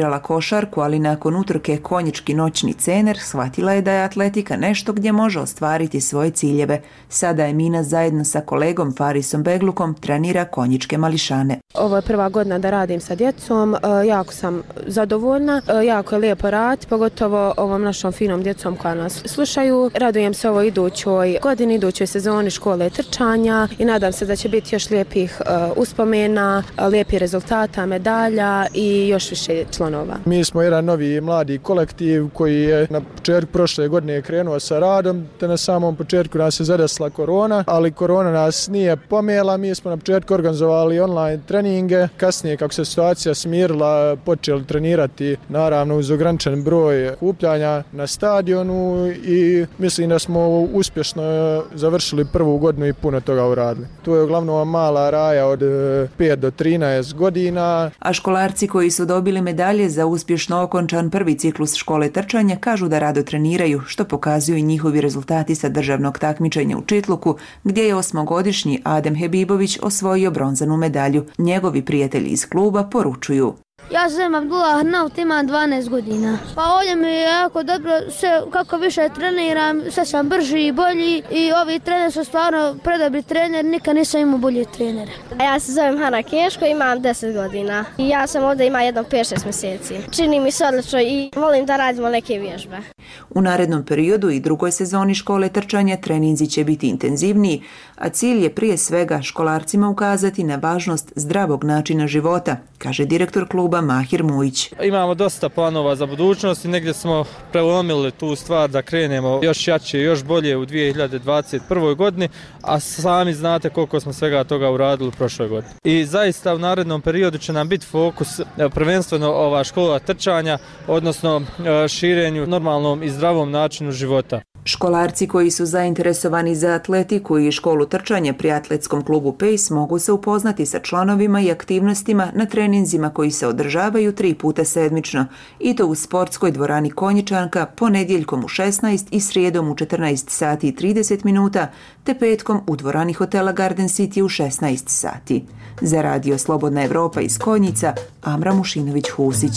košarku, ali nakon utrke konjički noćni cener shvatila je da je atletika nešto gdje može ostvariti svoje ciljeve. Sada je Mina zajedno sa kolegom Farisom Beglukom trenira konjičke mališane. Ovo je prva godina da radim sa djecom, jako sam zadovoljna, jako je lijepo rad, pogotovo ovom našom finom djecom koja nas slušaju. Radujem se ovoj idućoj godini, idućoj sezoni škole trčanja i nadam se da će biti još lijepih uspomena, lijepih rezultata, medalja i još više članova. Mi smo jedan novi mladi kolektiv koji je na početku prošle godine krenuo sa radom, te na samom početku nas je zadesila korona, ali korona nas nije pomela. Mi smo na početku organizovali online treninge, kasnije kako se situacija smirila počeli trenirati naravno uz ograničen broj okupljanja na stadionu i mislim da smo uspješno završili prvu godinu i puno toga uradili. Tu je uglavnom mala Raja od pet do trinaest godina. A školarci koji su dobili medalje za uspješno okončan prvi ciklus škole trčanja kažu da rado treniraju, što pokazuju i njihovi rezultati sa državnog takmičenja u Čitluku, gdje je osmogodišnji Adem Hebibović osvojio bronzanu medalju. Njegovi prijatelji iz kluba poručuju: Ja se zovem Abdullah Arnaut, imam dvanaest godina. Pa ovdje mi je jako dobro, sve, kako više treniram, sve sam brži i bolji i ovi treneri su stvarno predobri trener, nikad nisam imao bolji trener. Ja se zovem Hana Keško, imam deset godina i ja sam ovdje ima jedno pet šest mjeseci. Čini mi se odlično i volim da radimo neke vježbe. U narednom periodu i drugoj sezoni škole trčanja treninzi će biti intenzivniji, a cilj je prije svega školarcima ukazati na važnost zdravog načina života, kaže direktor kluba Mahir Mujić. Imamo dosta planova za budućnost i negdje smo prelomili tu stvar da krenemo još jače, još bolje u dvije hiljade dvadeset prvoj godini, a sami znate koliko smo svega toga uradili u prošloj godini. I zaista u narednom periodu će nam biti fokus prvenstveno ova škola trčanja, odnosno širenju normalnom i zdravom načinu života. Školarci koji su zainteresovani za atletiku i školu trčanja pri atletskom klubu Pace mogu se upoznati sa članovima i aktivnostima na treninzima koji se održavaju tri puta sedmično, i to u sportskoj dvorani Konjičanka ponedjeljkom u šesnaest i srijedom u četrnaest sati i trideset minuta, te petkom u dvorani hotela Garden City u šesnaest sati. Za radio Slobodna Evropa iz Konjica, Amra Mušinović-Husić.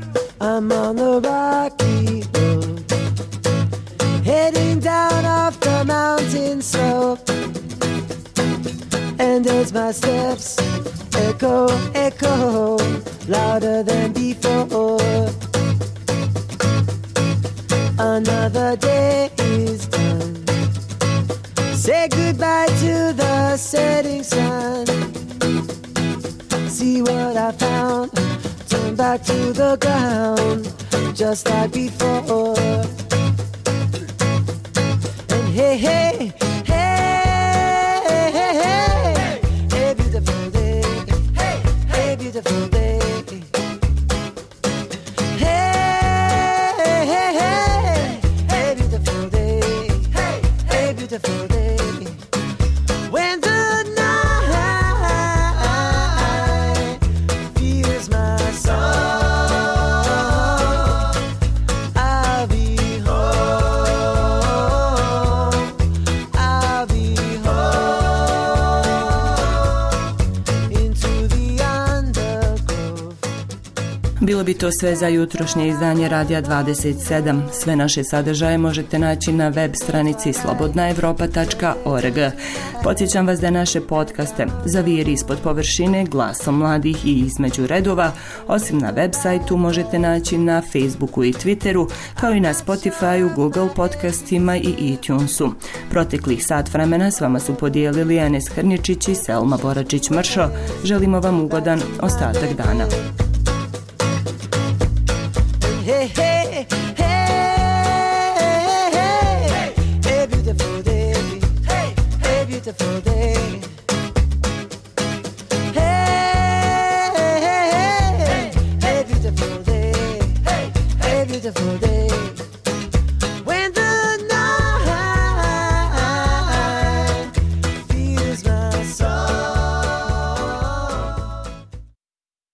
Heading down off the mountain slope, and as my steps echo, echo louder than before, another day is done. Say goodbye to the setting sun. See what I found, turn back to the ground, just like before. Hey, hey, hey, hey, hey, hey, hey, beautiful day, hey, hey, beautiful day, hey, hey, hey, hey, hey, beautiful day, hey, hey, beautiful day, when the night feels my soul. Bilo bi to sve za jutrošnje izdanje Radija dvadeset sedam. Sve naše sadržaje možete naći na web stranici slobodna evropa tačka org. Podsjećam vas da naše podcaste Zavijeri ispod površine, Glasom mladih i Između redova, osim na web sajtu možete naći na Facebooku i Twitteru, kao i na Spotifyu, Google podcastima i iTunesu. Proteklih sat vremena s vama su podijelili Enes Hrničić i Selma Boračić-Mršo. Želimo vam ugodan ostatak dana. Hey, hey, hey, hey, hey, hey, beautiful day, hey, hey, beautiful day.